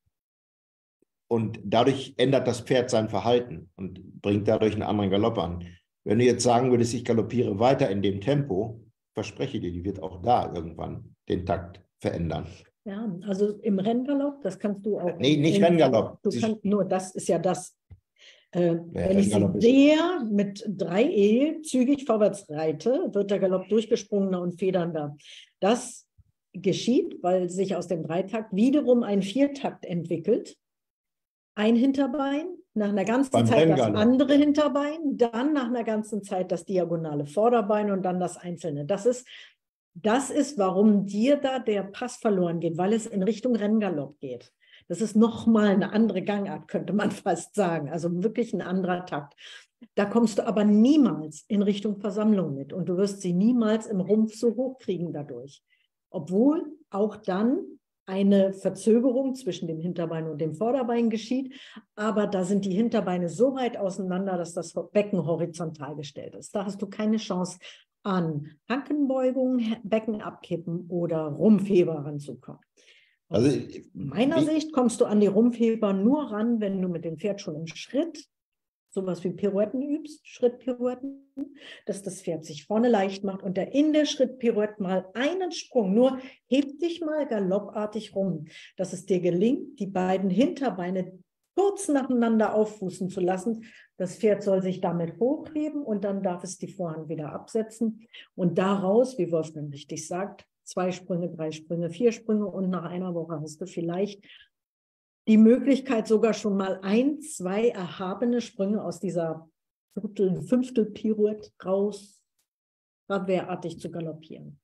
[SPEAKER 2] Und dadurch ändert das Pferd sein Verhalten und bringt dadurch einen anderen Galopp an. Wenn du jetzt sagen würdest, ich galoppiere weiter in dem Tempo, verspreche dir, die wird auch da irgendwann den Takt verändern.
[SPEAKER 1] Ja, also im Renngalopp, das kannst du auch.
[SPEAKER 2] Nee, nicht Renngalopp.
[SPEAKER 1] Du kannst, nur das ist ja das. Äh,
[SPEAKER 2] Ja,
[SPEAKER 1] wenn ich sie
[SPEAKER 2] Renngalopp ist-
[SPEAKER 1] sehr mit drei E zügig vorwärts reite, wird der Galopp durchgesprungener und federnder. Das geschieht, weil sich aus dem Dreitakt wiederum ein Viertakt entwickelt. Ein Hinterbein, nach einer ganzen
[SPEAKER 2] Beim
[SPEAKER 1] Zeit das
[SPEAKER 2] Renngalopp.
[SPEAKER 1] andere Hinterbein, dann nach einer ganzen Zeit das diagonale Vorderbein und dann das einzelne. Das ist, das ist, warum dir da der Pass verloren geht, weil es in Richtung Renngalopp geht. Das ist nochmal eine andere Gangart, könnte man fast sagen. Also wirklich ein anderer Takt. Da kommst du aber niemals in Richtung Versammlung mit und du wirst sie niemals im Rumpf so hoch kriegen dadurch. Obwohl auch dann eine Verzögerung zwischen dem Hinterbein und dem Vorderbein geschieht, aber da sind die Hinterbeine so weit auseinander, dass das Becken horizontal gestellt ist. Da hast du keine Chance, an Hankenbeugung, Becken abkippen oder Rumpfheber ranzukommen. Aus
[SPEAKER 2] Also,
[SPEAKER 1] meiner
[SPEAKER 2] wie-
[SPEAKER 1] Sicht kommst du an die Rumpfheber nur ran, wenn du mit dem Pferd schon im Schritt sowas wie Pirouetten übst, Schrittpirouetten, dass das Pferd sich vorne leicht macht und der in der Schrittpirouette mal einen Sprung, nur heb dich mal galoppartig rum, dass es dir gelingt, die beiden Hinterbeine kurz nacheinander auffußen zu lassen. Das Pferd soll sich damit hochheben und dann darf es die Vorhand wieder absetzen und daraus, wie Wolfgang richtig sagt, zwei Sprünge, drei Sprünge, vier Sprünge und nach einer Woche hast du vielleicht die Möglichkeit, sogar schon mal ein, zwei erhabene Sprünge aus dieser Viertel-, Fünftel-Pirouette raus, radwehrartig zu galoppieren.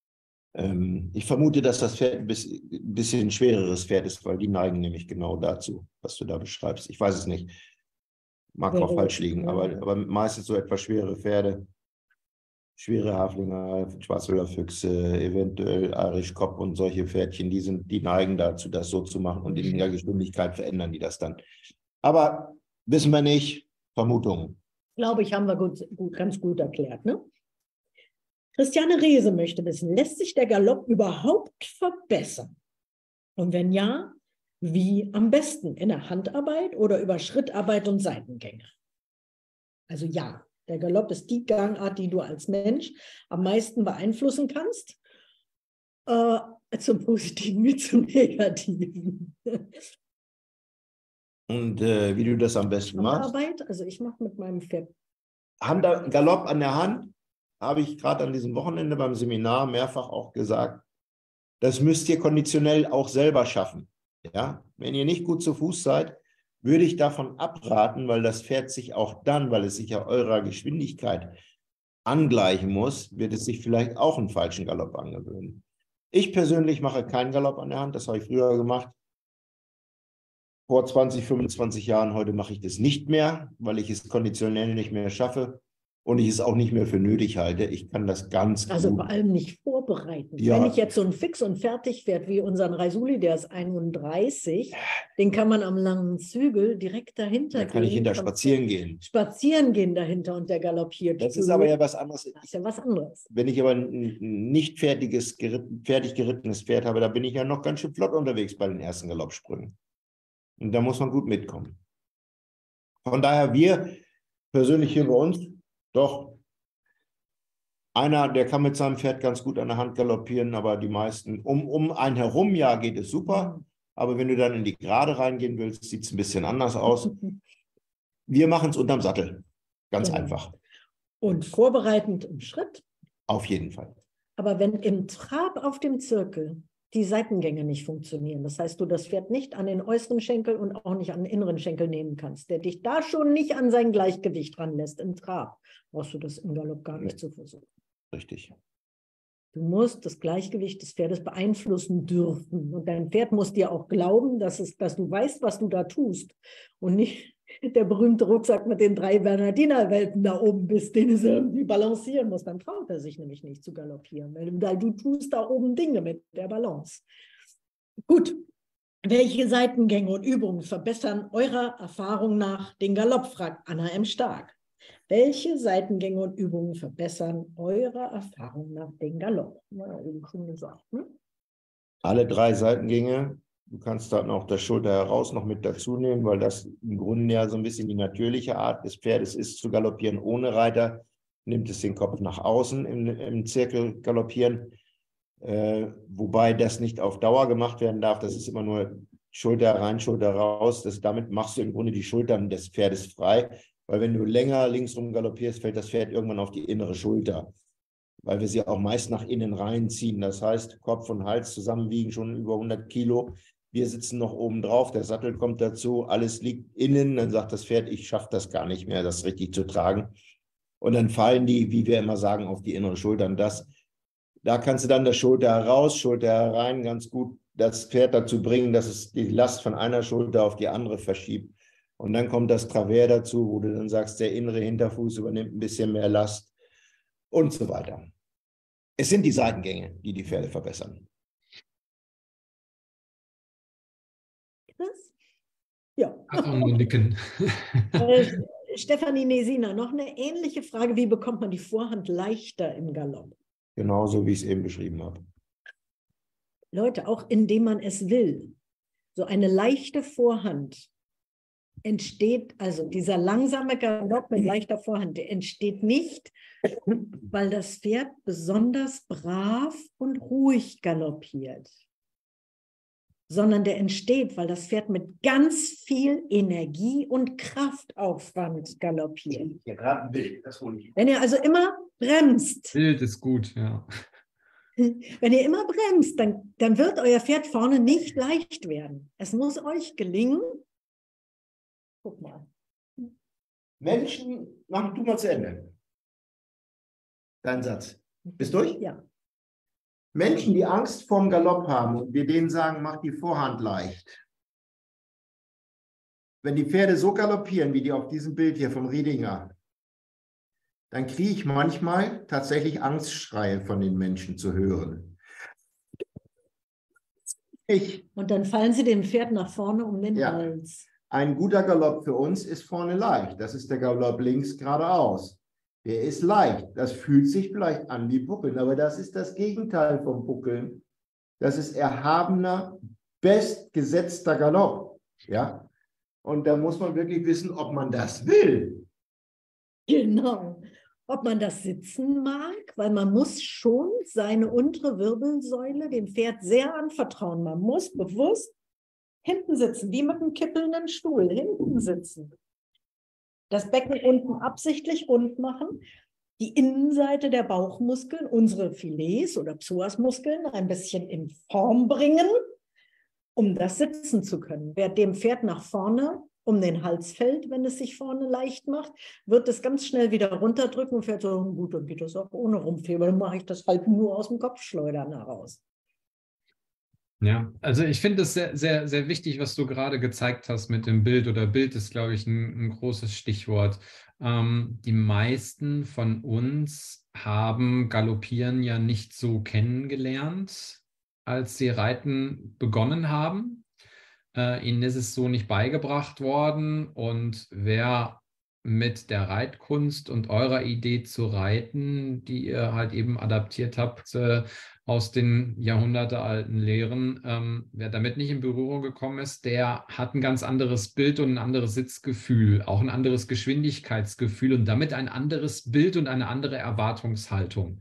[SPEAKER 2] ähm, ich vermute, dass das Pferd ein bisschen, ein bisschen schwereres Pferd ist, weil die neigen nämlich genau dazu, was du da beschreibst. Ich weiß es nicht. Mag auch
[SPEAKER 1] Wäre-
[SPEAKER 2] falsch liegen,
[SPEAKER 1] ja.
[SPEAKER 2] aber, aber meistens so etwas schwere Pferde. Schwere Haflinger, Schwarzwälder Füchse, eventuell Irish Cob und solche Pferdchen, die, sind, die neigen dazu, das so zu machen und in der Geschwindigkeit verändern die das dann. Aber wissen wir nicht, Vermutungen.
[SPEAKER 1] Glaube ich, haben wir gut, gut, ganz gut erklärt. Ne? Christiane Rehse möchte wissen, lässt sich der Galopp überhaupt verbessern? Und wenn ja, wie am besten? In der Handarbeit oder über Schrittarbeit und Seitengänge? Also ja, der Galopp ist die Gangart, die du als Mensch am meisten beeinflussen kannst. Äh, zum Positiven wie zum Negativen.
[SPEAKER 2] Und äh, wie du das am besten machst.
[SPEAKER 1] Handarbeit, also ich mache mit meinem Pferd.
[SPEAKER 2] Hand, Galopp an der Hand, habe ich gerade an diesem Wochenende beim Seminar mehrfach auch gesagt, das müsst ihr konditionell auch selber schaffen. Ja? Wenn ihr nicht gut zu Fuß seid, würde ich davon abraten, weil das Pferd sich auch dann, weil es sich ja eurer Geschwindigkeit angleichen muss, wird es sich vielleicht auch einen falschen Galopp angewöhnen. Ich persönlich mache keinen Galopp an der Hand, das habe ich früher gemacht. Vor zwanzig, fünfundzwanzig Jahren, heute mache ich das nicht mehr, weil ich es konditionell nicht mehr schaffe. und ich es auch nicht mehr für nötig halte. Ich kann das ganz
[SPEAKER 1] Also
[SPEAKER 2] gut.
[SPEAKER 1] vor allem nicht vorbereiten.
[SPEAKER 2] Ja.
[SPEAKER 1] Wenn ich jetzt so ein Fix und fertig Pferd wie unseren Raisuli, der ist einunddreißig, den kann man am langen Zügel direkt dahinter
[SPEAKER 2] Da
[SPEAKER 1] gehen.
[SPEAKER 2] kann ich hinter
[SPEAKER 1] kannst
[SPEAKER 2] spazieren gehen.
[SPEAKER 1] Spazieren gehen dahinter und der galoppiert.
[SPEAKER 2] Das ist
[SPEAKER 1] schön.
[SPEAKER 2] aber ja was anderes.
[SPEAKER 1] Das ist ja was anderes.
[SPEAKER 2] Wenn ich aber ein nicht fertiges, geritten, fertig gerittenes Pferd habe, da bin ich ja noch ganz schön flott unterwegs bei den ersten Galoppsprüngen. Und da muss man gut mitkommen. Von daher, wir persönlich hier bei uns, doch, einer, der kann mit seinem Pferd ganz gut an der Hand galoppieren, aber die meisten, um, um einen herum, ja, geht es super. Aber wenn du dann in die Gerade reingehen willst, sieht es ein bisschen anders aus. Wir machen es unterm Sattel. Ganz
[SPEAKER 1] Genau.
[SPEAKER 2] einfach.
[SPEAKER 1] Und vorbereitend im Schritt.
[SPEAKER 2] Auf jeden Fall.
[SPEAKER 1] Aber wenn im Trab auf dem Zirkel die Seitengänge nicht funktionieren, das heißt, du das Pferd nicht an den äußeren Schenkel und auch nicht an den inneren Schenkel nehmen kannst, der dich da schon nicht an sein Gleichgewicht ranlässt im Trab, brauchst du das im Galopp gar nicht
[SPEAKER 2] Nee.
[SPEAKER 1] zu versuchen.
[SPEAKER 2] Richtig.
[SPEAKER 1] Du musst das Gleichgewicht des Pferdes beeinflussen dürfen. Und dein Pferd muss dir auch glauben, dass, es, dass du weißt, was du da tust. Und nicht der berühmte Rucksack mit den drei Bernardiner-Welpen da oben bist, den es irgendwie balancieren muss. Dann traut er sich nämlich nicht zu galoppieren, weil du, weil du tust da oben Dinge mit der Balance. Gut. Welche Seitengänge und Übungen verbessern eurer Erfahrung nach den Galopp, fragt Anna M. Stark. Welche Seitengänge und Übungen verbessern eurer Erfahrung nach den Galopp? Ja, eben schon gesagt. Ne?
[SPEAKER 2] Alle drei Seitengänge. Du kannst dann auch das Schulter heraus noch mit dazu nehmen, weil das im Grunde ja so ein bisschen die natürliche Art des Pferdes ist, zu galoppieren ohne Reiter. Nimmt es den Kopf nach außen im, im Zirkel galoppieren. Äh, wobei das nicht auf Dauer gemacht werden darf. Das ist immer nur Schulter rein, Schulter raus. Das, damit machst du im Grunde die Schultern des Pferdes frei. Weil wenn du länger linksrum galoppierst, fällt das Pferd irgendwann auf die innere Schulter. Weil wir sie auch meist nach innen reinziehen. Das heißt, Kopf und Hals zusammen wiegen schon über hundert Kilo. Wir sitzen noch oben drauf, der Sattel kommt dazu, alles liegt innen. Dann sagt das Pferd, ich schaffe das gar nicht mehr, das richtig zu tragen. Und dann fallen die, wie wir immer sagen, auf die innere Schulter. Und das, da kannst du dann das Schulter heraus, Schulter herein ganz gut das Pferd dazu bringen, dass es die Last von einer Schulter auf die andere verschiebt. Und dann kommt das Travers dazu, wo du dann sagst, der innere Hinterfuß übernimmt ein bisschen mehr Last und so weiter. Es sind die Seitengänge, die die Pferde verbessern.
[SPEAKER 1] Chris? Ja.
[SPEAKER 3] Ach, nur nicken.
[SPEAKER 1] äh, Stefanie Nesina, noch eine ähnliche Frage. Wie bekommt man die Vorhand leichter im Galopp?
[SPEAKER 2] Genauso, wie ich es eben beschrieben habe.
[SPEAKER 1] Leute, auch indem man es will. So eine leichte Vorhand entsteht, also dieser langsame Galopp mit leichter Vorhand, der entsteht nicht, weil das Pferd besonders brav und ruhig galoppiert, sondern der entsteht, weil das Pferd mit ganz viel Energie und Kraftaufwand galoppiert.
[SPEAKER 2] Ja, gerade ein Bild, das hole ich.
[SPEAKER 1] Wenn ihr also immer bremst,
[SPEAKER 3] Bild ist gut, ja.
[SPEAKER 1] wenn ihr immer bremst, dann, dann wird euer Pferd vorne nicht leicht werden. Es muss euch gelingen. Guck mal.
[SPEAKER 2] Menschen, mach du mal zu Ende. Dein Satz. Bist du durch?
[SPEAKER 1] Ja.
[SPEAKER 2] Menschen, die Angst vorm Galopp haben und wir denen sagen, mach die Vorhand leicht. Wenn die Pferde so galoppieren, wie die auf diesem Bild hier vom Riedinger, dann kriege ich manchmal tatsächlich Angstschreie von den Menschen zu hören. Ich.
[SPEAKER 1] Und dann fallen sie dem Pferd nach vorne um den
[SPEAKER 2] Ja.
[SPEAKER 1] Hals.
[SPEAKER 2] Ein guter Galopp für uns ist vorne leicht. Das ist der Galopp links geradeaus. Der ist leicht. Das fühlt sich vielleicht an wie Buckeln, aber das ist das Gegenteil vom Buckeln. Das ist erhabener, bestgesetzter Galopp. Ja? Und da muss man wirklich wissen, ob man das will.
[SPEAKER 1] Genau. Ob man das sitzen mag, weil man muss schon seine untere Wirbelsäule dem Pferd sehr anvertrauen. Man muss bewusst hinten sitzen, wie mit einem kippelnden Stuhl, hinten sitzen. Das Becken unten absichtlich rund machen, die Innenseite der Bauchmuskeln, unsere Filets oder Psoasmuskeln ein bisschen in Form bringen, um das sitzen zu können. Wer dem Pferd nach vorne um den Hals fällt, wenn es sich vorne leicht macht, wird es ganz schnell wieder runterdrücken und fährt so, gut, dann geht das auch ohne Rumpfhebel, dann mache ich das halt nur aus dem Kopfschleudern heraus.
[SPEAKER 3] Ja, also ich finde es sehr, sehr, sehr wichtig, was du gerade gezeigt hast mit dem Bild oder Bild ist, glaube ich, ein, ein großes Stichwort. Ähm, die meisten von uns haben Galoppieren ja nicht so kennengelernt, als sie Reiten begonnen haben. Äh, ihnen ist es so nicht beigebracht worden und wer mit der Reitkunst und eurer Idee zu reiten, die ihr halt eben adaptiert habt, äh, aus den jahrhundertealten Lehren, ähm, wer damit nicht in Berührung gekommen ist, der hat ein ganz anderes Bild und ein anderes Sitzgefühl, auch ein anderes Geschwindigkeitsgefühl und damit ein anderes Bild und eine andere Erwartungshaltung.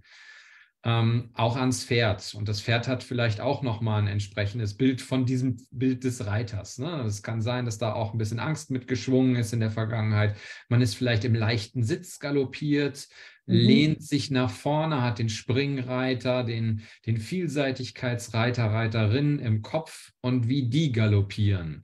[SPEAKER 3] Ähm, auch ans Pferd. Und das Pferd hat vielleicht auch nochmal ein entsprechendes Bild von diesem Bild des Reiters. Ne? Es kann sein, dass da auch ein bisschen Angst mitgeschwungen ist in der Vergangenheit. Man ist vielleicht im leichten Sitz galoppiert, mhm. lehnt sich nach vorne, hat den Springreiter, den, den Vielseitigkeitsreiter, Reiterin im Kopf und wie die galoppieren.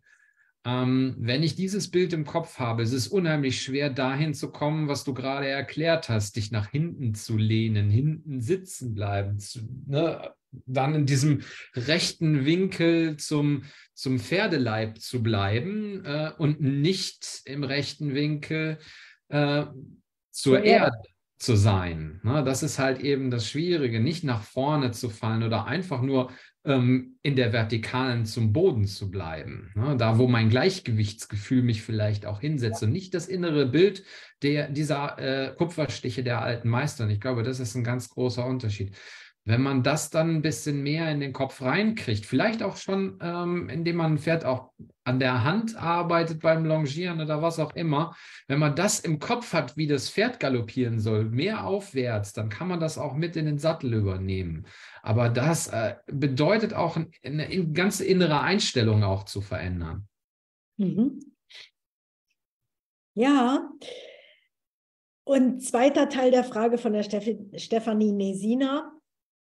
[SPEAKER 3] Ähm, wenn ich dieses Bild im Kopf habe, ist es unheimlich schwer, dahin zu kommen, was du gerade erklärt hast, dich nach hinten zu lehnen, hinten sitzen bleiben, zu, ne? Dann in diesem rechten Winkel zum, zum Pferdeleib zu bleiben äh, und nicht im rechten Winkel äh, zur
[SPEAKER 1] Zur
[SPEAKER 3] Erde.
[SPEAKER 1] Erde
[SPEAKER 3] zu sein. Ne? Das ist halt eben das Schwierige, nicht nach vorne zu fallen oder einfach nur ähm, in der Vertikalen zum Boden zu bleiben. Ne? Da, wo mein Gleichgewichtsgefühl mich vielleicht auch hinsetzt und nicht das innere Bild der, dieser äh, Kupferstiche der alten Meister. Und ich glaube, das ist ein ganz großer Unterschied. Wenn man das dann ein bisschen mehr in den Kopf reinkriegt, vielleicht auch schon, ähm, indem man ein Pferd auch an der Hand arbeitet beim Longieren oder was auch immer, wenn man das im Kopf hat, wie das Pferd galoppieren soll, mehr aufwärts, dann kann man das auch mit in den Sattel übernehmen. Aber das äh, bedeutet auch eine, eine ganze innere Einstellung auch zu verändern.
[SPEAKER 1] Mhm. Ja. Und zweiter Teil der Frage von der Steph Stefanie Nesina.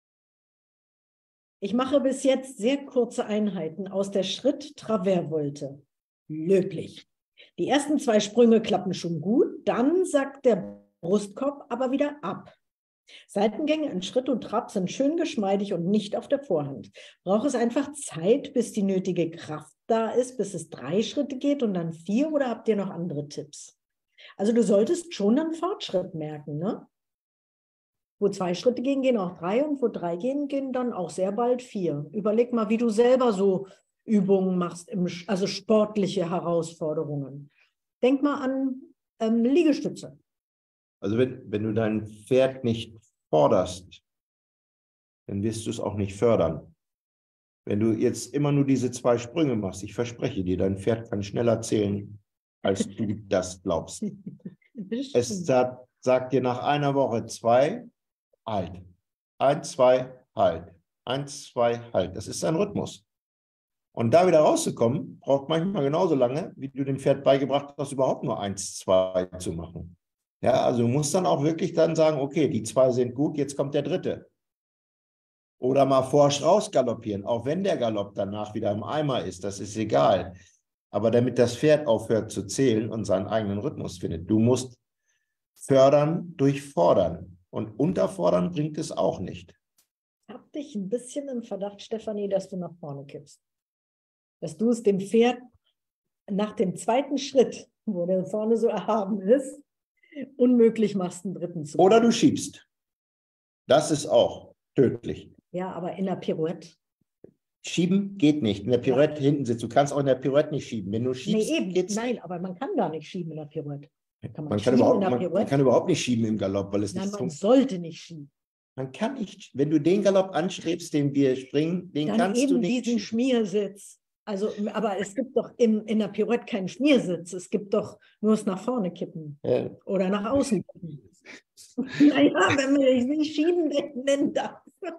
[SPEAKER 1] Ich mache bis jetzt sehr kurze Einheiten aus der Schritt-Travers-Volte. Löblich. Die ersten zwei Sprünge klappen schon gut, dann sackt der Brustkorb aber wieder ab. Seitengänge in Schritt und Trab sind schön geschmeidig und nicht auf der Vorhand. Braucht es einfach Zeit, bis die nötige Kraft da ist, bis es drei Schritte geht und dann vier, oder habt ihr noch andere Tipps? Also du solltest schon einen Fortschritt merken, ne? Wo zwei Schritte gehen, gehen auch drei, und wo drei gehen, gehen dann auch sehr bald vier. Überleg mal, wie du selber so Übungen machst, im, also sportliche Herausforderungen. Denk mal an ähm, Liegestütze.
[SPEAKER 2] Also wenn, wenn du dein Pferd nicht forderst, dann wirst du es auch nicht fördern. Wenn du jetzt immer nur diese zwei Sprünge machst, ich verspreche dir, dein Pferd kann schneller zählen, als du das glaubst. Es sagt, sagt dir nach einer Woche zwei, halt. Eins, zwei, halt. Eins, zwei, halt. Das ist sein Rhythmus. Und da wieder rauszukommen, braucht manchmal genauso lange, wie du dem Pferd beigebracht hast, überhaupt nur eins, zwei zu machen. Ja, also du musst dann auch wirklich dann sagen, okay, die zwei sind gut, jetzt kommt der dritte. Oder mal forsch raus galoppieren, auch wenn der Galopp danach wieder im Eimer ist, das ist egal. Aber damit das Pferd aufhört zu zählen und seinen eigenen Rhythmus findet. Du musst fördern durch Fordern. Und unterfordern bringt es auch nicht.
[SPEAKER 1] Ich habe dich ein bisschen im Verdacht, Stefanie, dass du nach vorne kippst. Dass du es dem Pferd nach dem zweiten Schritt, wo der vorne so erhaben ist, unmöglich machst, einen dritten zu machen.
[SPEAKER 2] Oder du schiebst. Das ist auch tödlich.
[SPEAKER 1] Ja, aber in der Pirouette.
[SPEAKER 2] Schieben geht nicht. In der Pirouette ja. hinten sitzt. Du kannst auch in der Pirouette nicht schieben. Wenn du schiebst,
[SPEAKER 1] nee, eben.
[SPEAKER 2] geht's.
[SPEAKER 1] Nein, aber man kann gar nicht schieben in der Pirouette.
[SPEAKER 2] Kann man, man, kann überhaupt, man, man kann überhaupt nicht schieben im Galopp, weil es
[SPEAKER 1] Nein,
[SPEAKER 2] nicht
[SPEAKER 1] man sollte nicht schieben.
[SPEAKER 2] Man kann nicht, wenn du den Galopp anstrebst, den wir springen, den
[SPEAKER 1] dann
[SPEAKER 2] kannst
[SPEAKER 1] eben
[SPEAKER 2] du nicht
[SPEAKER 1] diesen
[SPEAKER 2] schieben.
[SPEAKER 1] Schmiersitz. Also, aber es gibt doch im, in der Pirouette keinen Schmiersitz. Es gibt doch nur das nach vorne kippen
[SPEAKER 2] Ja.
[SPEAKER 1] oder nach außen kippen. Naja, wenn man dich nicht schieben nennen darf.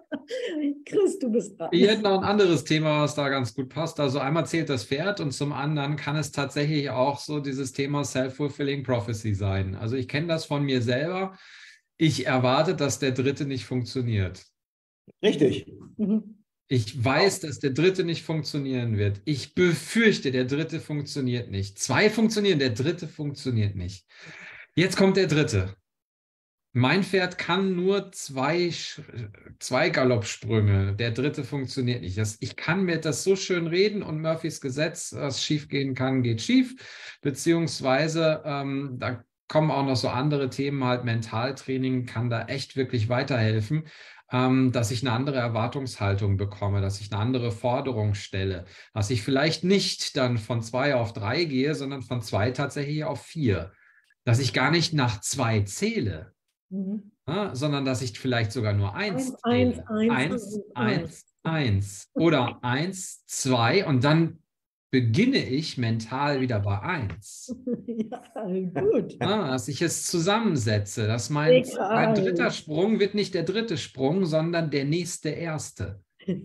[SPEAKER 1] Chris, du bist dran.
[SPEAKER 3] Wir hätten noch ein anderes Thema, was da ganz gut passt. Also einmal zählt das Pferd und zum anderen kann es tatsächlich auch so dieses Thema Self-Fulfilling Prophecy sein. Also ich kenne das von mir selber. Ich erwarte, dass der dritte nicht funktioniert.
[SPEAKER 2] Richtig.
[SPEAKER 1] Mhm.
[SPEAKER 3] Ich weiß, dass der dritte nicht funktionieren wird. Ich befürchte, der dritte funktioniert nicht. Zwei funktionieren, der dritte funktioniert nicht. Jetzt kommt der dritte. Mein Pferd kann nur zwei, zwei Galoppsprünge. Der dritte funktioniert nicht. Das, ich kann mir das so schön reden und Murphys Gesetz, was schief gehen kann, geht schief. Beziehungsweise ähm, da kommen auch noch so andere Themen, halt Mentaltraining kann da echt wirklich weiterhelfen, ähm, dass ich eine andere Erwartungshaltung bekomme, dass ich eine andere Forderung stelle, dass ich vielleicht nicht dann von zwei auf drei gehe, sondern von zwei tatsächlich auf vier. Dass ich gar nicht nach zwei zähle.
[SPEAKER 1] Mhm.
[SPEAKER 3] Ja, sondern dass ich vielleicht sogar nur eins
[SPEAKER 1] Eins,
[SPEAKER 3] zähle.
[SPEAKER 1] eins,
[SPEAKER 3] Eins,
[SPEAKER 1] eins,
[SPEAKER 3] eins, eins. Oder eins, zwei und dann beginne ich mental wieder bei eins.
[SPEAKER 1] Ja, gut.
[SPEAKER 3] Ja, dass ich es zusammensetze, dass mein, mein dritter
[SPEAKER 1] Egal.
[SPEAKER 3] Sprung wird nicht der dritte Sprung, sondern der nächste erste.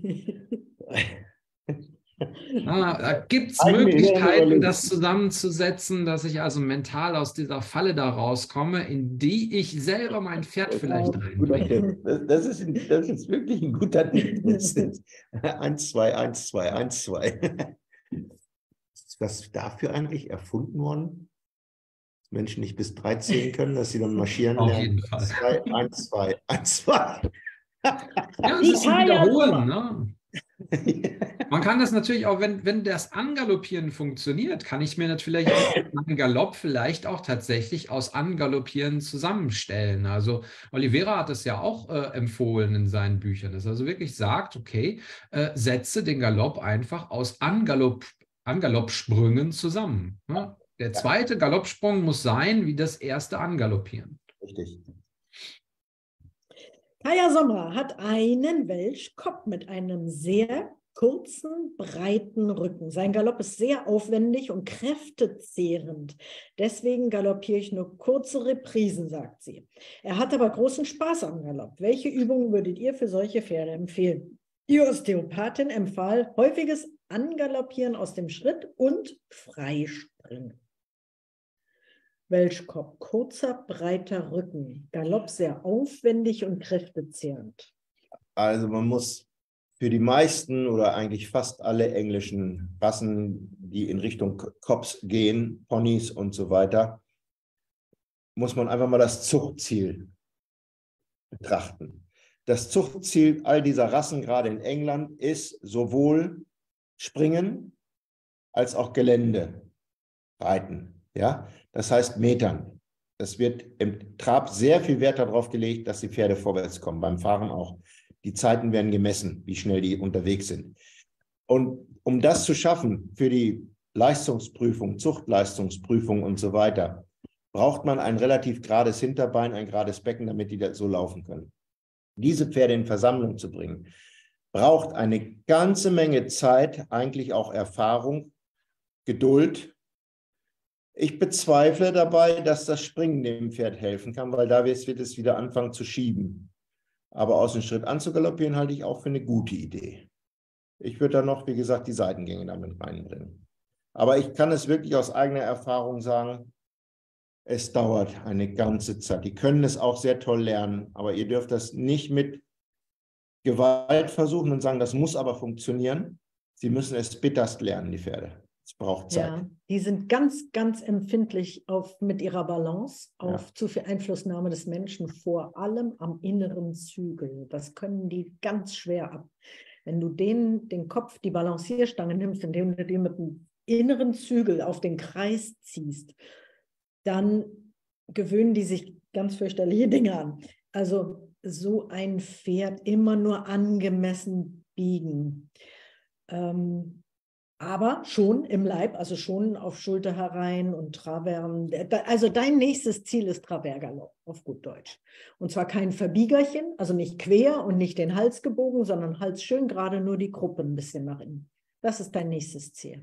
[SPEAKER 3] Ah, da gibt es
[SPEAKER 2] Eine innere
[SPEAKER 3] Möglichkeiten,
[SPEAKER 2] Überlegung.
[SPEAKER 3] das zusammenzusetzen, dass ich also mental aus dieser Falle da rauskomme, in die ich selber mein Pferd vielleicht
[SPEAKER 2] Guter
[SPEAKER 3] reinbringe.
[SPEAKER 2] Tipp. Das, das, ist, ein- das ist wirklich ein guter Tipp. Das ist eins, zwei, eins, zwei, eins, zwei. Ist das dafür eigentlich erfunden worden? Dass Menschen nicht bis drei zählen können, dass sie dann marschieren
[SPEAKER 3] Auf
[SPEAKER 2] lernen?
[SPEAKER 3] jeden Fall.
[SPEAKER 2] zwei, eins, zwei, eins, zwei.
[SPEAKER 3] Ja, es
[SPEAKER 1] Die
[SPEAKER 3] ist ein
[SPEAKER 1] Kaya
[SPEAKER 3] Wiederholen.
[SPEAKER 1] Sommer.
[SPEAKER 3] Ne? Man kann das natürlich auch, wenn, wenn das Angaloppieren funktioniert, kann ich mir natürlich auch einen Galopp vielleicht auch tatsächlich aus Angaloppieren zusammenstellen. Also Oliveira hat es ja auch äh, empfohlen in seinen Büchern, dass er also wirklich sagt, okay, äh, setze den Galopp einfach aus Angalopp, Angaloppsprüngen zusammen. Ne? Der zweite Galoppsprung muss sein wie das erste Angaloppieren.
[SPEAKER 2] Richtig.
[SPEAKER 1] Kaya Sommer hat einen Welschkopf mit einem sehr kurzen, breiten Rücken. Sein Galopp ist sehr aufwendig und kräftezehrend. Deswegen galoppiere ich nur kurze Reprisen, sagt sie. Er hat aber großen Spaß am Galopp. Welche Übungen würdet ihr für solche Pferde empfehlen? Die Osteopathin empfahl häufiges Angaloppieren aus dem Schritt und Freispringen. Welschkopf, kurzer, breiter Rücken, Galopp sehr aufwendig und kräftezehrend.
[SPEAKER 2] Also man muss für die meisten oder eigentlich fast alle englischen Rassen, die in Richtung Cops gehen, Ponys und so weiter, muss man einfach mal das Zuchtziel betrachten. Das Zuchtziel all dieser Rassen, gerade in England, ist sowohl Springen als auch Gelände reiten. Ja? Das heißt Metern. Es wird im Trab sehr viel Wert darauf gelegt, dass die Pferde vorwärts kommen, beim Fahren auch. Die Zeiten werden gemessen, wie schnell die unterwegs sind. Und um das zu schaffen für die Leistungsprüfung, Zuchtleistungsprüfung und so weiter, braucht man ein relativ gerades Hinterbein, ein gerades Becken, damit die so laufen können. Diese Pferde in Versammlung zu bringen, braucht eine ganze Menge Zeit, eigentlich auch Erfahrung, Geduld. Ich bezweifle dabei, dass das Springen dem Pferd helfen kann, weil da wird es wieder anfangen zu schieben. Aber aus dem Schritt anzugaloppieren halte ich auch für eine gute Idee. Ich würde da noch, wie gesagt, die Seitengänge damit reinbringen. Aber ich kann es wirklich aus eigener Erfahrung sagen, es dauert eine ganze Zeit. Die können es auch sehr toll lernen, aber ihr dürft das nicht mit Gewalt versuchen und sagen, das muss aber funktionieren. Sie müssen es bitterst lernen, die Pferde. Es braucht Zeit.
[SPEAKER 1] Ja, die sind ganz, ganz empfindlich auf, mit ihrer Balance auf
[SPEAKER 2] Ja.
[SPEAKER 1] zu viel Einflussnahme des Menschen, vor allem am inneren Zügel. Das können die ganz schwer ab. Wenn du denen den Kopf, die Balancierstange nimmst, indem du die mit dem inneren Zügel auf den Kreis ziehst, dann gewöhnen die sich ganz fürchterliche Dinge an. Also so ein Pferd immer nur angemessen biegen. Ähm, aber schon im Leib, also schon auf Schulter herein und Travern. Also dein nächstes Ziel ist Travers-Galopp, auf gut Deutsch. Und zwar kein Verbiegerchen, also nicht quer und nicht den Hals gebogen, sondern Hals schön gerade, nur die Gruppe ein bisschen nach innen. Das ist dein nächstes Ziel.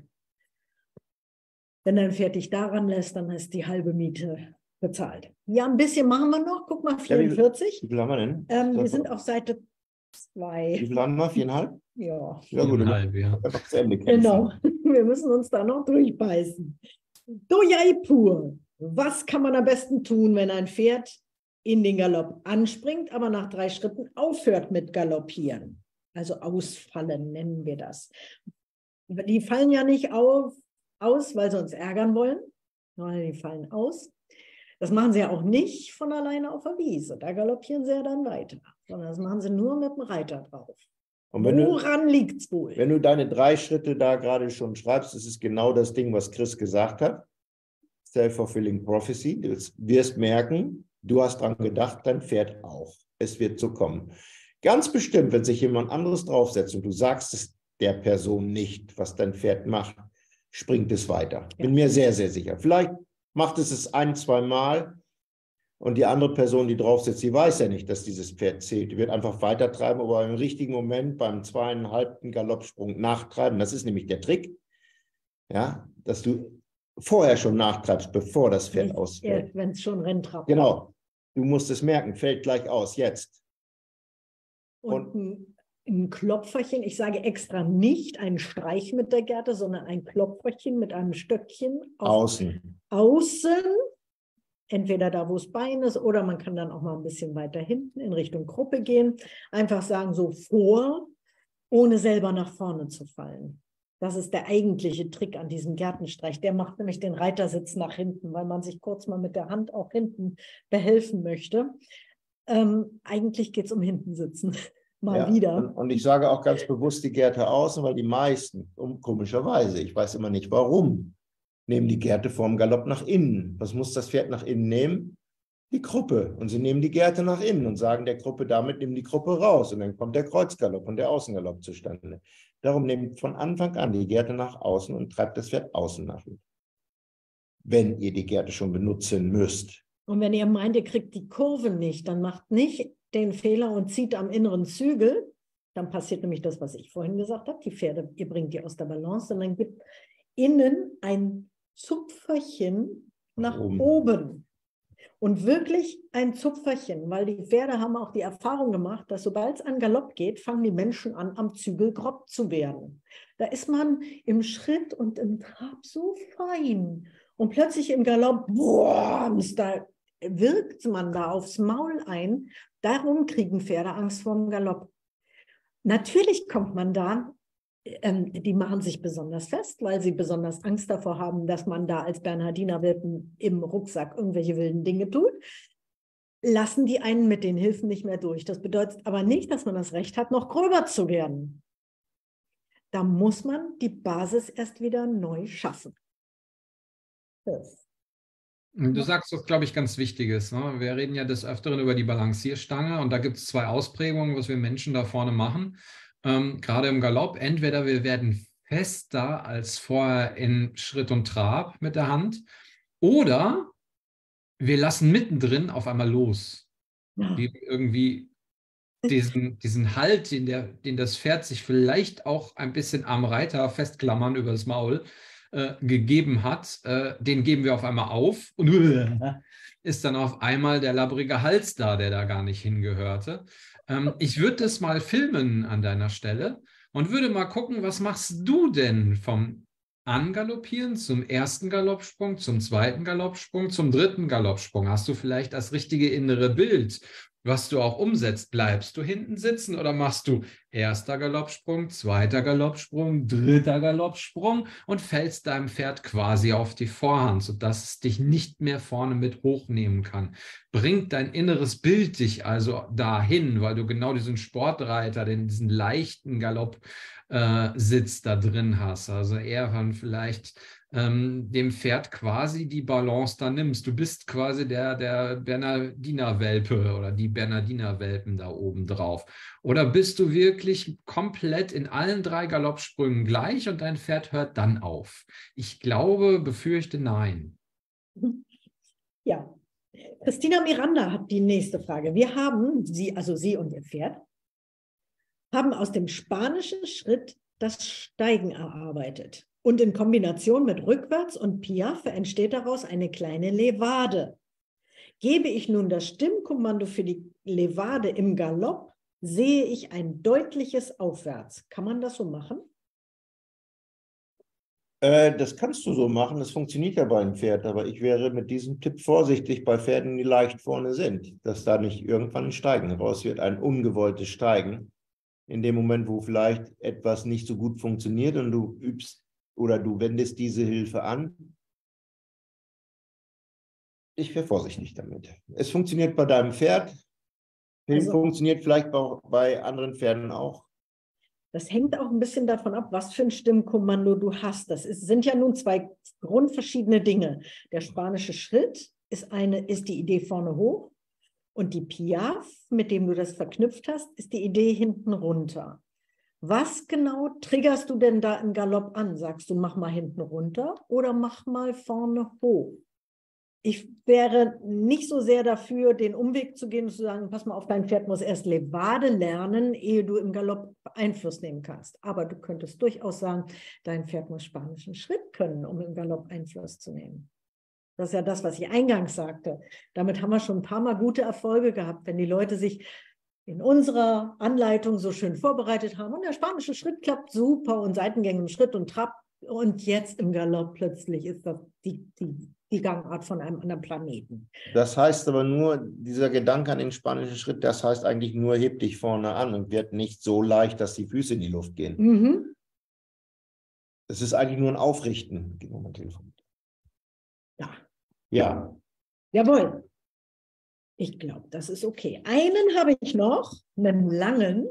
[SPEAKER 1] Wenn dein Pferd dich daran lässt, dann ist die halbe Miete bezahlt. Ja, ein bisschen machen wir noch. Guck mal, vierundvierzig.
[SPEAKER 2] Ja, wie, wie viel haben wir denn?
[SPEAKER 1] Ähm, wir sind auf Seite zwei.
[SPEAKER 2] Wie viel haben wir? Viereinhalb?
[SPEAKER 1] Ja.
[SPEAKER 2] Ja, gut.
[SPEAKER 3] Viereinhalb, ja.
[SPEAKER 2] Einfach zu Ende kämpfen.
[SPEAKER 1] Genau. Wir müssen uns da noch durchbeißen. Do Jaipur. Was kann man am besten tun, wenn ein Pferd in den Galopp anspringt, aber nach drei Schritten aufhört mit Galoppieren? Also ausfallen nennen wir das. Die fallen ja nicht auf, aus, weil sie uns ärgern wollen, sondern die fallen aus, Das machen sie ja auch nicht von alleine auf der Wiese. Da galoppieren sie ja dann weiter. Sondern das machen sie nur mit dem Reiter drauf.
[SPEAKER 2] Und wenn
[SPEAKER 1] Woran liegt es wohl?
[SPEAKER 2] Wenn du deine drei Schritte da gerade schon schreibst, das ist genau das Ding, was Chris gesagt hat. Self-fulfilling prophecy. Du wirst merken, du hast dran gedacht, dein Pferd auch. Es wird so kommen. Ganz bestimmt, wenn sich jemand anderes draufsetzt und du sagst es der Person nicht, was dein Pferd macht, springt es weiter.
[SPEAKER 1] Ja.
[SPEAKER 2] Bin mir sehr, sehr sicher. Vielleicht macht es es ein, zwei Mal und die andere Person, die draufsetzt, die weiß ja nicht, dass dieses Pferd zählt. Die wird einfach weitertreiben, aber im richtigen Moment beim zweieinhalbten Galoppsprung nachtreiben. Das ist nämlich der Trick, ja, dass du vorher schon nachtreibst, bevor das Pferd
[SPEAKER 1] Nicht
[SPEAKER 2] ausfällt.
[SPEAKER 1] erst, wenn es schon Renntrab.
[SPEAKER 2] Genau. Du musst es merken, fällt gleich aus, jetzt.
[SPEAKER 1] Und ein, ein Klopferchen, ich sage extra nicht ein Streich mit der Gerte, sondern ein Klopferchen mit einem Stöckchen auf
[SPEAKER 2] Außen.
[SPEAKER 1] außen, entweder da, wo das Bein ist, oder man kann dann auch mal ein bisschen weiter hinten in Richtung Gruppe gehen. Einfach sagen, so vor, ohne selber nach vorne zu fallen. Das ist der eigentliche Trick an diesem Gertenstreich. Der macht nämlich den Reitersitz nach hinten, weil man sich kurz mal mit der Hand auch hinten behelfen möchte. Ähm, eigentlich geht es um Hintensitzen. Mal
[SPEAKER 2] Ja,
[SPEAKER 1] wieder.
[SPEAKER 2] Und, und ich sage auch ganz bewusst die Gerte außen, weil die meisten, um, komischerweise, ich weiß immer nicht warum, nehmen die Gerte vorm Galopp nach innen. Was muss das Pferd nach innen nehmen? Die Gruppe. Und sie nehmen die Gerte nach innen und sagen der Gruppe, damit nimm die Gruppe raus. Und dann kommt der Kreuzgalopp und der Außengalopp zustande. Darum nehmt von Anfang an die Gerte nach außen und treibt das Pferd außen nach hinten. Wenn ihr die Gerte schon benutzen müsst.
[SPEAKER 1] Und wenn ihr meint, ihr kriegt die Kurve nicht, dann macht nicht den Fehler und zieht am inneren Zügel. Dann passiert nämlich das, was ich vorhin gesagt habe. Die Pferde, ihr bringt die aus der Balance, und dann gibt innen ein Zupferchen nach
[SPEAKER 2] oben.
[SPEAKER 1] oben. Und wirklich ein Zupferchen, weil die Pferde haben auch die Erfahrung gemacht, dass sobald es an Galopp geht, fangen die Menschen an, am Zügel grob zu werden. Da ist man im Schritt und im Trab so fein. Und plötzlich im Galopp, boah, da wirkt man da aufs Maul ein. Darum kriegen Pferde Angst vor dem Galopp. Natürlich kommt man da, ähm, die machen sich besonders fest, weil sie besonders Angst davor haben, dass man da als Bernhardiner-Welpen im Rucksack irgendwelche wilden Dinge tut. Lassen die einen mit den Hilfen nicht mehr durch. Das bedeutet aber nicht, dass man das Recht hat, noch gröber zu werden. Da muss man die Basis erst wieder neu schaffen. Das.
[SPEAKER 3] Du sagst was, glaube ich, ganz Wichtiges. Ne? Wir reden ja des Öfteren über die Balancierstange und da gibt es zwei Ausprägungen, was wir Menschen da vorne machen. Ähm, gerade im Galopp. Entweder wir werden fester als vorher in Schritt und Trab mit der Hand oder wir lassen mittendrin auf einmal los.
[SPEAKER 1] Ja.
[SPEAKER 3] Geben irgendwie diesen, diesen Halt, den, der, den das Pferd sich vielleicht auch ein bisschen am Reiter festklammern über das Maul äh, gegeben hat, äh, den geben wir auf einmal auf und uh, ist dann auf einmal der labbrige Hals da, der da gar nicht hingehörte. Ähm, ich würde das mal filmen an deiner Stelle und würde mal gucken, was machst du denn vom Angaloppieren zum ersten Galoppsprung, zum zweiten Galoppsprung, zum dritten Galoppsprung? Hast du vielleicht das richtige innere Bild, was du auch umsetzt? Bleibst du hinten sitzen oder machst du erster Galoppsprung, zweiter Galoppsprung, dritter Galoppsprung und fällst deinem Pferd quasi auf die Vorhand, sodass es dich nicht mehr vorne mit hochnehmen kann? Bringt dein inneres Bild dich also dahin, weil du genau diesen Sportreiter, den, diesen leichten Galopp äh, Sitz da drin hast, also eher von vielleicht ähm, dem Pferd quasi die Balance da nimmst. Du bist quasi der, der Bernhardiner-Welpe oder die Bernhardiner-Welpen da oben drauf. Oder bist du wirklich komplett in allen drei Galoppsprüngen gleich und dein Pferd hört dann auf? Ich glaube, befürchte nein.
[SPEAKER 1] Ja, Christina Miranda hat die nächste Frage. Wir haben, Sie, also Sie und Ihr Pferd, haben aus dem spanischen Schritt das Steigen erarbeitet. Und in Kombination mit Rückwärts und Piaffe entsteht daraus eine kleine Levade. Gebe ich nun das Stimmkommando für die Levade im Galopp, sehe ich ein deutliches Aufwärts. Kann man das so machen?
[SPEAKER 2] Äh, das kannst du so machen, das funktioniert ja bei einem Pferd, aber ich wäre mit diesem Tipp vorsichtig bei Pferden, die leicht vorne sind, dass da nicht irgendwann ein Steigen raus wird, ein ungewolltes Steigen. In dem Moment, wo vielleicht etwas nicht so gut funktioniert und du übst oder du wendest diese Hilfe an, ich wäre vorsichtig damit. Es funktioniert bei deinem Pferd,
[SPEAKER 1] Also-
[SPEAKER 2] funktioniert vielleicht bei, bei anderen Pferden auch.
[SPEAKER 1] Das hängt auch ein bisschen davon ab, was für ein Stimmkommando du hast. Das ist, sind ja nun zwei grundverschiedene Dinge. Der spanische Schritt ist, eine, ist die Idee vorne hoch und die Piaffe, mit dem du das verknüpft hast, ist die Idee hinten runter. Was genau triggerst du denn da im Galopp an? Sagst du, mach mal hinten runter oder mach mal vorne hoch? Ich wäre nicht so sehr dafür, den Umweg zu gehen und zu sagen, pass mal auf, dein Pferd muss erst Levade lernen, ehe du im Galopp Einfluss nehmen kannst. Aber du könntest durchaus sagen, dein Pferd muss spanischen Schritt können, um im Galopp Einfluss zu nehmen. Das ist ja das, was ich eingangs sagte. Damit haben wir schon ein paar Mal gute Erfolge gehabt, wenn die Leute sich in unserer Anleitung so schön vorbereitet haben und der spanische Schritt klappt super und Seitengänge im Schritt und Trab und jetzt im Galopp plötzlich ist das die, die, die Gangart von einem anderen Planeten.
[SPEAKER 2] Das heißt aber nur, dieser Gedanke an den spanischen Schritt, das heißt eigentlich nur, heb dich vorne an und wird nicht so leicht, dass die Füße in die Luft gehen.
[SPEAKER 1] Mhm.
[SPEAKER 2] Es ist eigentlich nur ein Aufrichten. Gib mir mal ein Telefon.
[SPEAKER 1] Ja.
[SPEAKER 2] Ja.
[SPEAKER 1] Jawohl. Ich glaube, das ist okay. Einen habe ich noch, einen langen.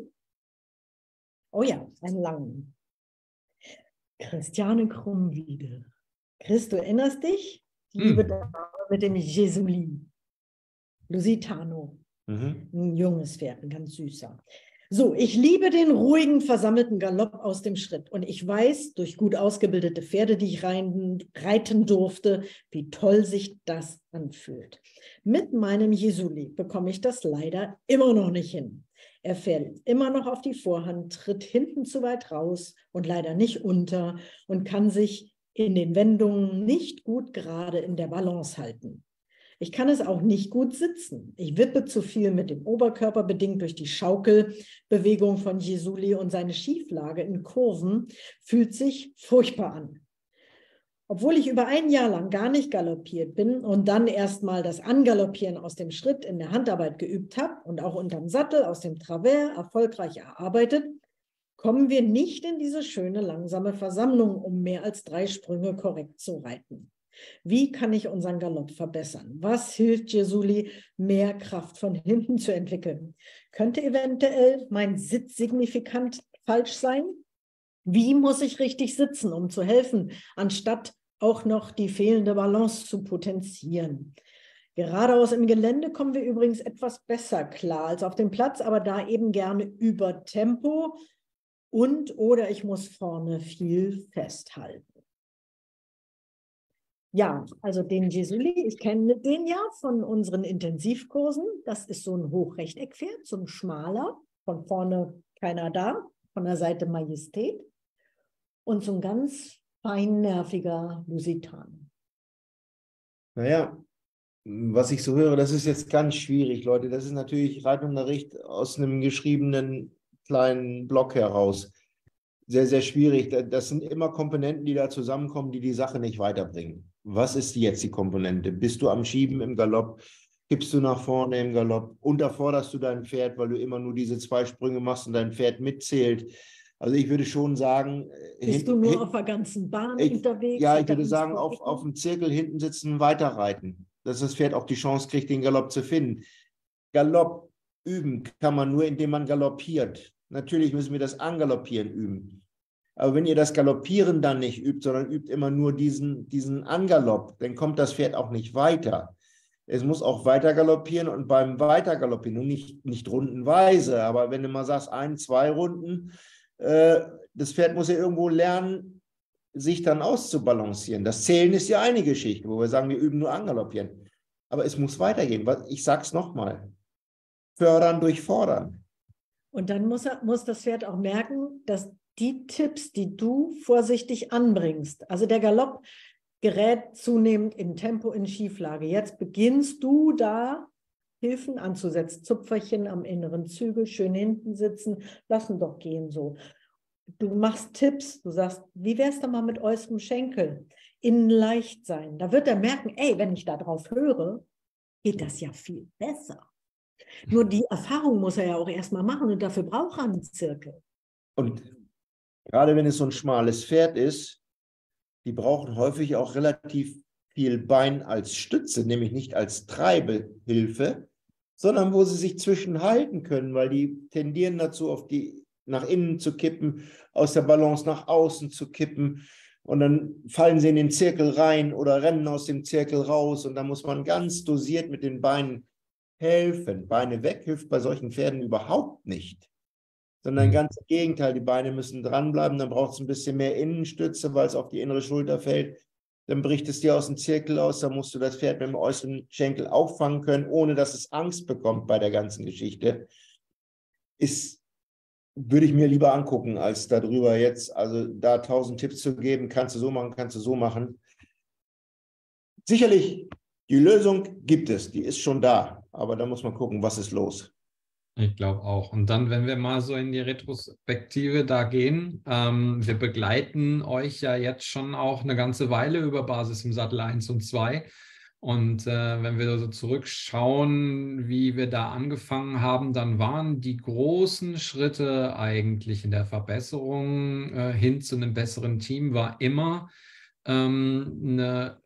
[SPEAKER 1] Oh ja, einen langen. Christiane Krummwiede. Chris, du erinnerst dich? Die
[SPEAKER 3] Hm.
[SPEAKER 1] liebe Dame mit dem Jesuli. Lusitano.
[SPEAKER 2] Mhm.
[SPEAKER 1] Ein junges Pferd, ein ganz süßer. So, ich liebe den ruhigen, versammelten Galopp aus dem Schritt. Und ich weiß durch gut ausgebildete Pferde, die ich rein, reiten durfte, wie toll sich das anfühlt. Mit meinem Jesuli bekomme ich das leider immer noch nicht hin. Er fällt immer noch auf die Vorhand, tritt hinten zu weit raus und leider nicht unter und kann sich in den Wendungen nicht gut gerade in der Balance halten. Ich kann es auch nicht gut sitzen. Ich wippe zu viel mit dem Oberkörper, bedingt durch die Schaukelbewegung von Jesuli, und seine Schieflage in Kurven fühlt sich furchtbar an. Obwohl ich über ein Jahr lang gar nicht galoppiert bin und dann erstmal das Angaloppieren aus dem Schritt in der Handarbeit geübt habe und auch unterm Sattel aus dem Travers erfolgreich erarbeitet, kommen wir nicht in diese schöne langsame Versammlung, um mehr als drei Sprünge korrekt zu reiten. Wie kann ich unseren Galopp verbessern? Was hilft Jesuli, mehr Kraft von hinten zu entwickeln? Könnte eventuell mein Sitz signifikant falsch sein? Wie muss ich richtig sitzen, um zu helfen, anstatt auch noch die fehlende Balance zu potenzieren? Geradeaus im Gelände kommen wir übrigens etwas besser klar als auf dem Platz, aber da eben gerne über Tempo und oder ich muss vorne viel festhalten. Ja, also den Jesuli, ich kenne den ja von unseren Intensivkursen. Das ist so ein Hochrechteckpferd, so ein schmaler, von vorne keiner da, von der Seite Majestät und so ein ganz feinnerviger Lusitan.
[SPEAKER 2] Naja, was ich so höre, das ist jetzt ganz schwierig, Leute. Das ist natürlich Reitunterricht aus einem geschriebenen kleinen Block heraus. Sehr, sehr schwierig. Das sind immer Komponenten, die da zusammenkommen, die die Sache nicht weiterbringen. Was ist jetzt die Komponente? Bist du am Schieben im Galopp? Kippst du nach vorne im Galopp? Unterforderst du dein Pferd, weil du immer nur diese zwei Sprünge machst und dein Pferd mitzählt? Also ich würde schon sagen...
[SPEAKER 1] Bist
[SPEAKER 2] hinten,
[SPEAKER 1] du nur
[SPEAKER 2] hinten,
[SPEAKER 1] auf der ganzen Bahn
[SPEAKER 2] ich,
[SPEAKER 1] unterwegs?
[SPEAKER 2] Ja, ich würde sagen, auf, auf dem Zirkel hinten sitzen, weiterreiten. Dass das Pferd auch die Chance kriegt, den Galopp zu finden. Galopp üben kann man nur, indem man galoppiert. Natürlich müssen wir das Angaloppieren üben. Aber wenn ihr das Galoppieren dann nicht übt, sondern übt immer nur diesen, diesen Angalopp, dann kommt das Pferd auch nicht weiter. Es muss auch weiter galoppieren und beim Weitergaloppieren, und nicht, nicht rundenweise, aber wenn du mal sagst, ein, zwei Runden, äh, das Pferd muss ja irgendwo lernen, sich dann auszubalancieren. Das Zählen ist ja eine Geschichte, wo wir sagen, wir üben nur Angaloppieren. Aber es muss weitergehen. Ich sage es nochmal. Fördern durch Fordern.
[SPEAKER 1] Und dann muss, er, muss das Pferd auch merken, dass die Tipps, die du vorsichtig anbringst, also der Galopp gerät zunehmend in Tempo, in Schieflage. Jetzt beginnst du da Hilfen anzusetzen, Zupferchen am inneren Zügel, schön hinten sitzen, lassen doch gehen so. Du machst Tipps, du sagst, wie wär's da mal mit äußerem Schenkel? Innen leicht sein. Da wird er merken, ey, wenn ich da drauf höre, geht das ja viel besser. Nur die Erfahrung muss er ja auch erstmal machen und dafür braucht er einen Zirkel.
[SPEAKER 2] Und gerade wenn es so ein schmales Pferd ist, die brauchen häufig auch relativ viel Bein als Stütze, nämlich nicht als Treibehilfe, sondern wo sie sich zwischenhalten können, weil die tendieren dazu, auf die nach innen zu kippen, aus der Balance nach außen zu kippen. Und dann fallen sie in den Zirkel rein oder rennen aus dem Zirkel raus. Und da muss man ganz dosiert mit den Beinen helfen. Beine weg hilft bei solchen Pferden überhaupt nicht. Sondern ganz im Gegenteil, die Beine müssen dranbleiben. Dann braucht es ein bisschen mehr Innenstütze, weil es auf die innere Schulter fällt. Dann bricht es dir aus dem Zirkel aus. Dann musst du das Pferd mit dem äußeren Schenkel auffangen können, ohne dass es Angst bekommt bei der ganzen Geschichte. Ist würde ich mir lieber angucken, als darüber jetzt, also da tausend Tipps zu geben, kannst du so machen, kannst du so machen. Sicherlich, die Lösung gibt es, die ist schon da, aber da muss man gucken, was ist los.
[SPEAKER 3] Ich glaube auch. Und dann, wenn wir mal so in die Retrospektive da gehen, ähm, wir begleiten euch ja jetzt schon auch eine ganze Weile über Basis im Sattel eins und zwei. Und äh, wenn wir so zurückschauen, wie wir da angefangen haben, dann waren die großen Schritte eigentlich in der Verbesserung äh, hin zu einem besseren Team, war immer ähm, eine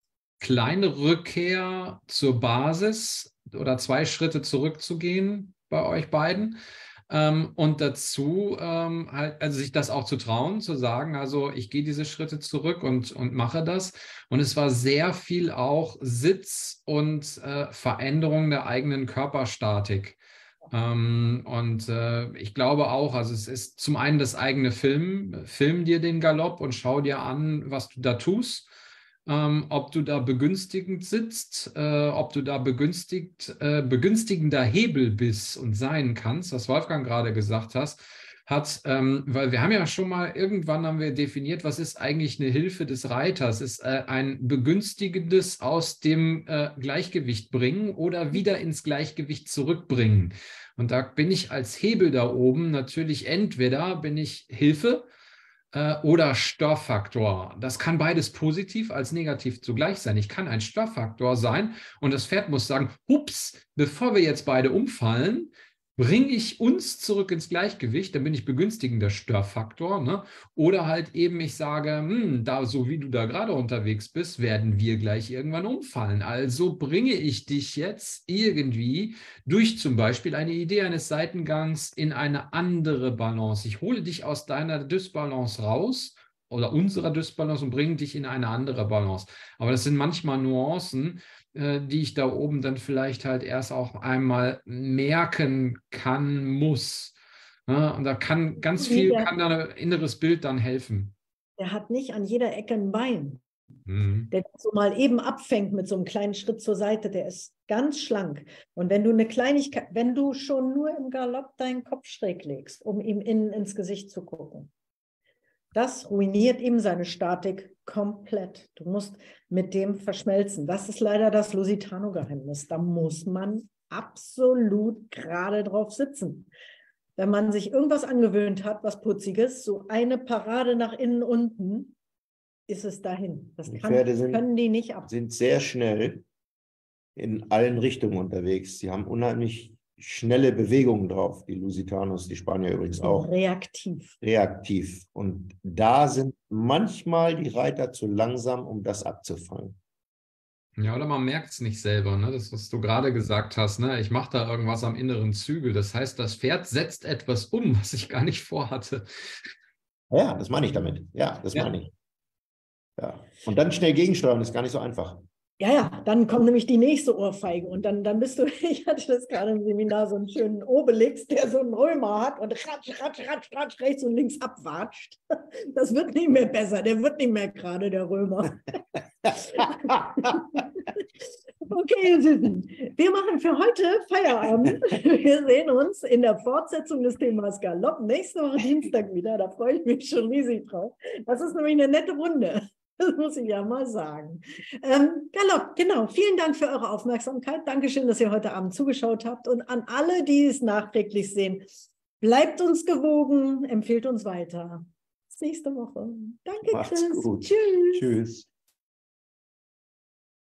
[SPEAKER 3] kleine Rückkehr zur Basis oder zwei Schritte zurückzugehen bei euch beiden. Ähm, und dazu ähm, halt, also sich das auch zu trauen, zu sagen, also ich gehe diese Schritte zurück und, und mache das. Und es war sehr viel auch Sitz und äh, Veränderung der eigenen Körperstatik. Ähm, und äh, ich glaube auch, also es ist zum einen das eigene Film, film dir den Galopp und schau dir an, was du da tust. Ähm, ob du da begünstigend sitzt, äh, ob du da begünstigt, äh, begünstigender Hebel bist und sein kannst, was Wolfgang gerade gesagt hast, hat, ähm, weil wir haben ja schon mal, irgendwann haben wir definiert, was ist eigentlich eine Hilfe des Reiters? Ist äh, ein begünstigendes aus dem äh, Gleichgewicht bringen oder wieder ins Gleichgewicht zurückbringen. Und da bin ich als Hebel da oben natürlich entweder bin ich Hilfe, oder Störfaktor. Das kann beides positiv als negativ zugleich sein. Ich kann ein Störfaktor sein und das Pferd muss sagen, hups, bevor wir jetzt beide umfallen, bringe ich uns zurück ins Gleichgewicht, dann bin ich begünstigender Störfaktor. Ne? Oder halt eben, ich sage, hm, da so wie du da gerade unterwegs bist, werden wir gleich irgendwann umfallen. Also bringe ich dich jetzt irgendwie durch zum Beispiel eine Idee eines Seitengangs in eine andere Balance. Ich hole dich aus deiner Dysbalance raus oder unserer Dysbalance und bringe dich in eine andere Balance. Aber das sind manchmal Nuancen, die ich da oben dann vielleicht halt erst auch einmal merken kann, muss. Ja, und da kann ganz viel, der, kann da ein inneres Bild dann helfen.
[SPEAKER 1] Der hat nicht an jeder Ecke ein Bein,
[SPEAKER 3] mhm.
[SPEAKER 1] der so mal eben abfängt mit so einem kleinen Schritt zur Seite, der ist ganz schlank. Und wenn du eine Kleinigkeit, wenn du schon nur im Galopp deinen Kopf schräg legst, um ihm innen ins Gesicht zu gucken, das ruiniert ihm seine Statik komplett. Du musst mit dem verschmelzen. Das ist leider das Lusitano-Geheimnis. Da muss man absolut gerade drauf sitzen. Wenn man sich irgendwas angewöhnt hat, was Putziges, so eine Parade nach innen unten, ist es dahin. Das
[SPEAKER 2] die
[SPEAKER 1] kann,
[SPEAKER 2] Pferde sind,
[SPEAKER 1] können die nicht ab.
[SPEAKER 2] sind sehr schnell in allen Richtungen unterwegs. Sie haben unheimlich schnelle Bewegungen drauf, die Lusitanos, die Spanier übrigens auch.
[SPEAKER 1] Reaktiv.
[SPEAKER 2] Reaktiv. Und da sind manchmal die Reiter zu langsam, um das abzufangen.
[SPEAKER 3] Ja, oder man merkt es nicht selber, ne? Das, was du gerade gesagt hast, ne? Ich mache da irgendwas am inneren Zügel. Das heißt, das Pferd setzt etwas um, was ich gar nicht vorhatte.
[SPEAKER 2] Ja, das meine ich damit. Ja, das ja. meine ich. Ja. Und dann schnell gegensteuern ist gar nicht so einfach.
[SPEAKER 1] Ja, ja, dann kommt nämlich die nächste Ohrfeige und dann, dann bist du, ich hatte das gerade im Seminar, so einen schönen Obelix, der so einen Römer hat und ratsch, ratsch, ratsch, ratsch, rechts und links abwatscht. Das wird nicht mehr besser, der wird nicht mehr gerade, der Römer. Okay, ihr Süßen, wir machen für heute Feierabend. Wir sehen uns in der Fortsetzung des Themas Galopp nächste Woche Dienstag wieder, da freue ich mich schon riesig drauf. Das ist nämlich eine nette Runde. Das muss ich ja mal sagen. Ähm, Galopp, genau. Vielen Dank für eure Aufmerksamkeit. Dankeschön, dass ihr heute Abend zugeschaut habt. Und an alle, die es nachträglich sehen, bleibt uns gewogen, empfehlt uns weiter. Bis nächste Woche. Danke,
[SPEAKER 2] Macht's
[SPEAKER 1] Chris.
[SPEAKER 2] gut.
[SPEAKER 1] Tschüss.
[SPEAKER 2] Tschüss.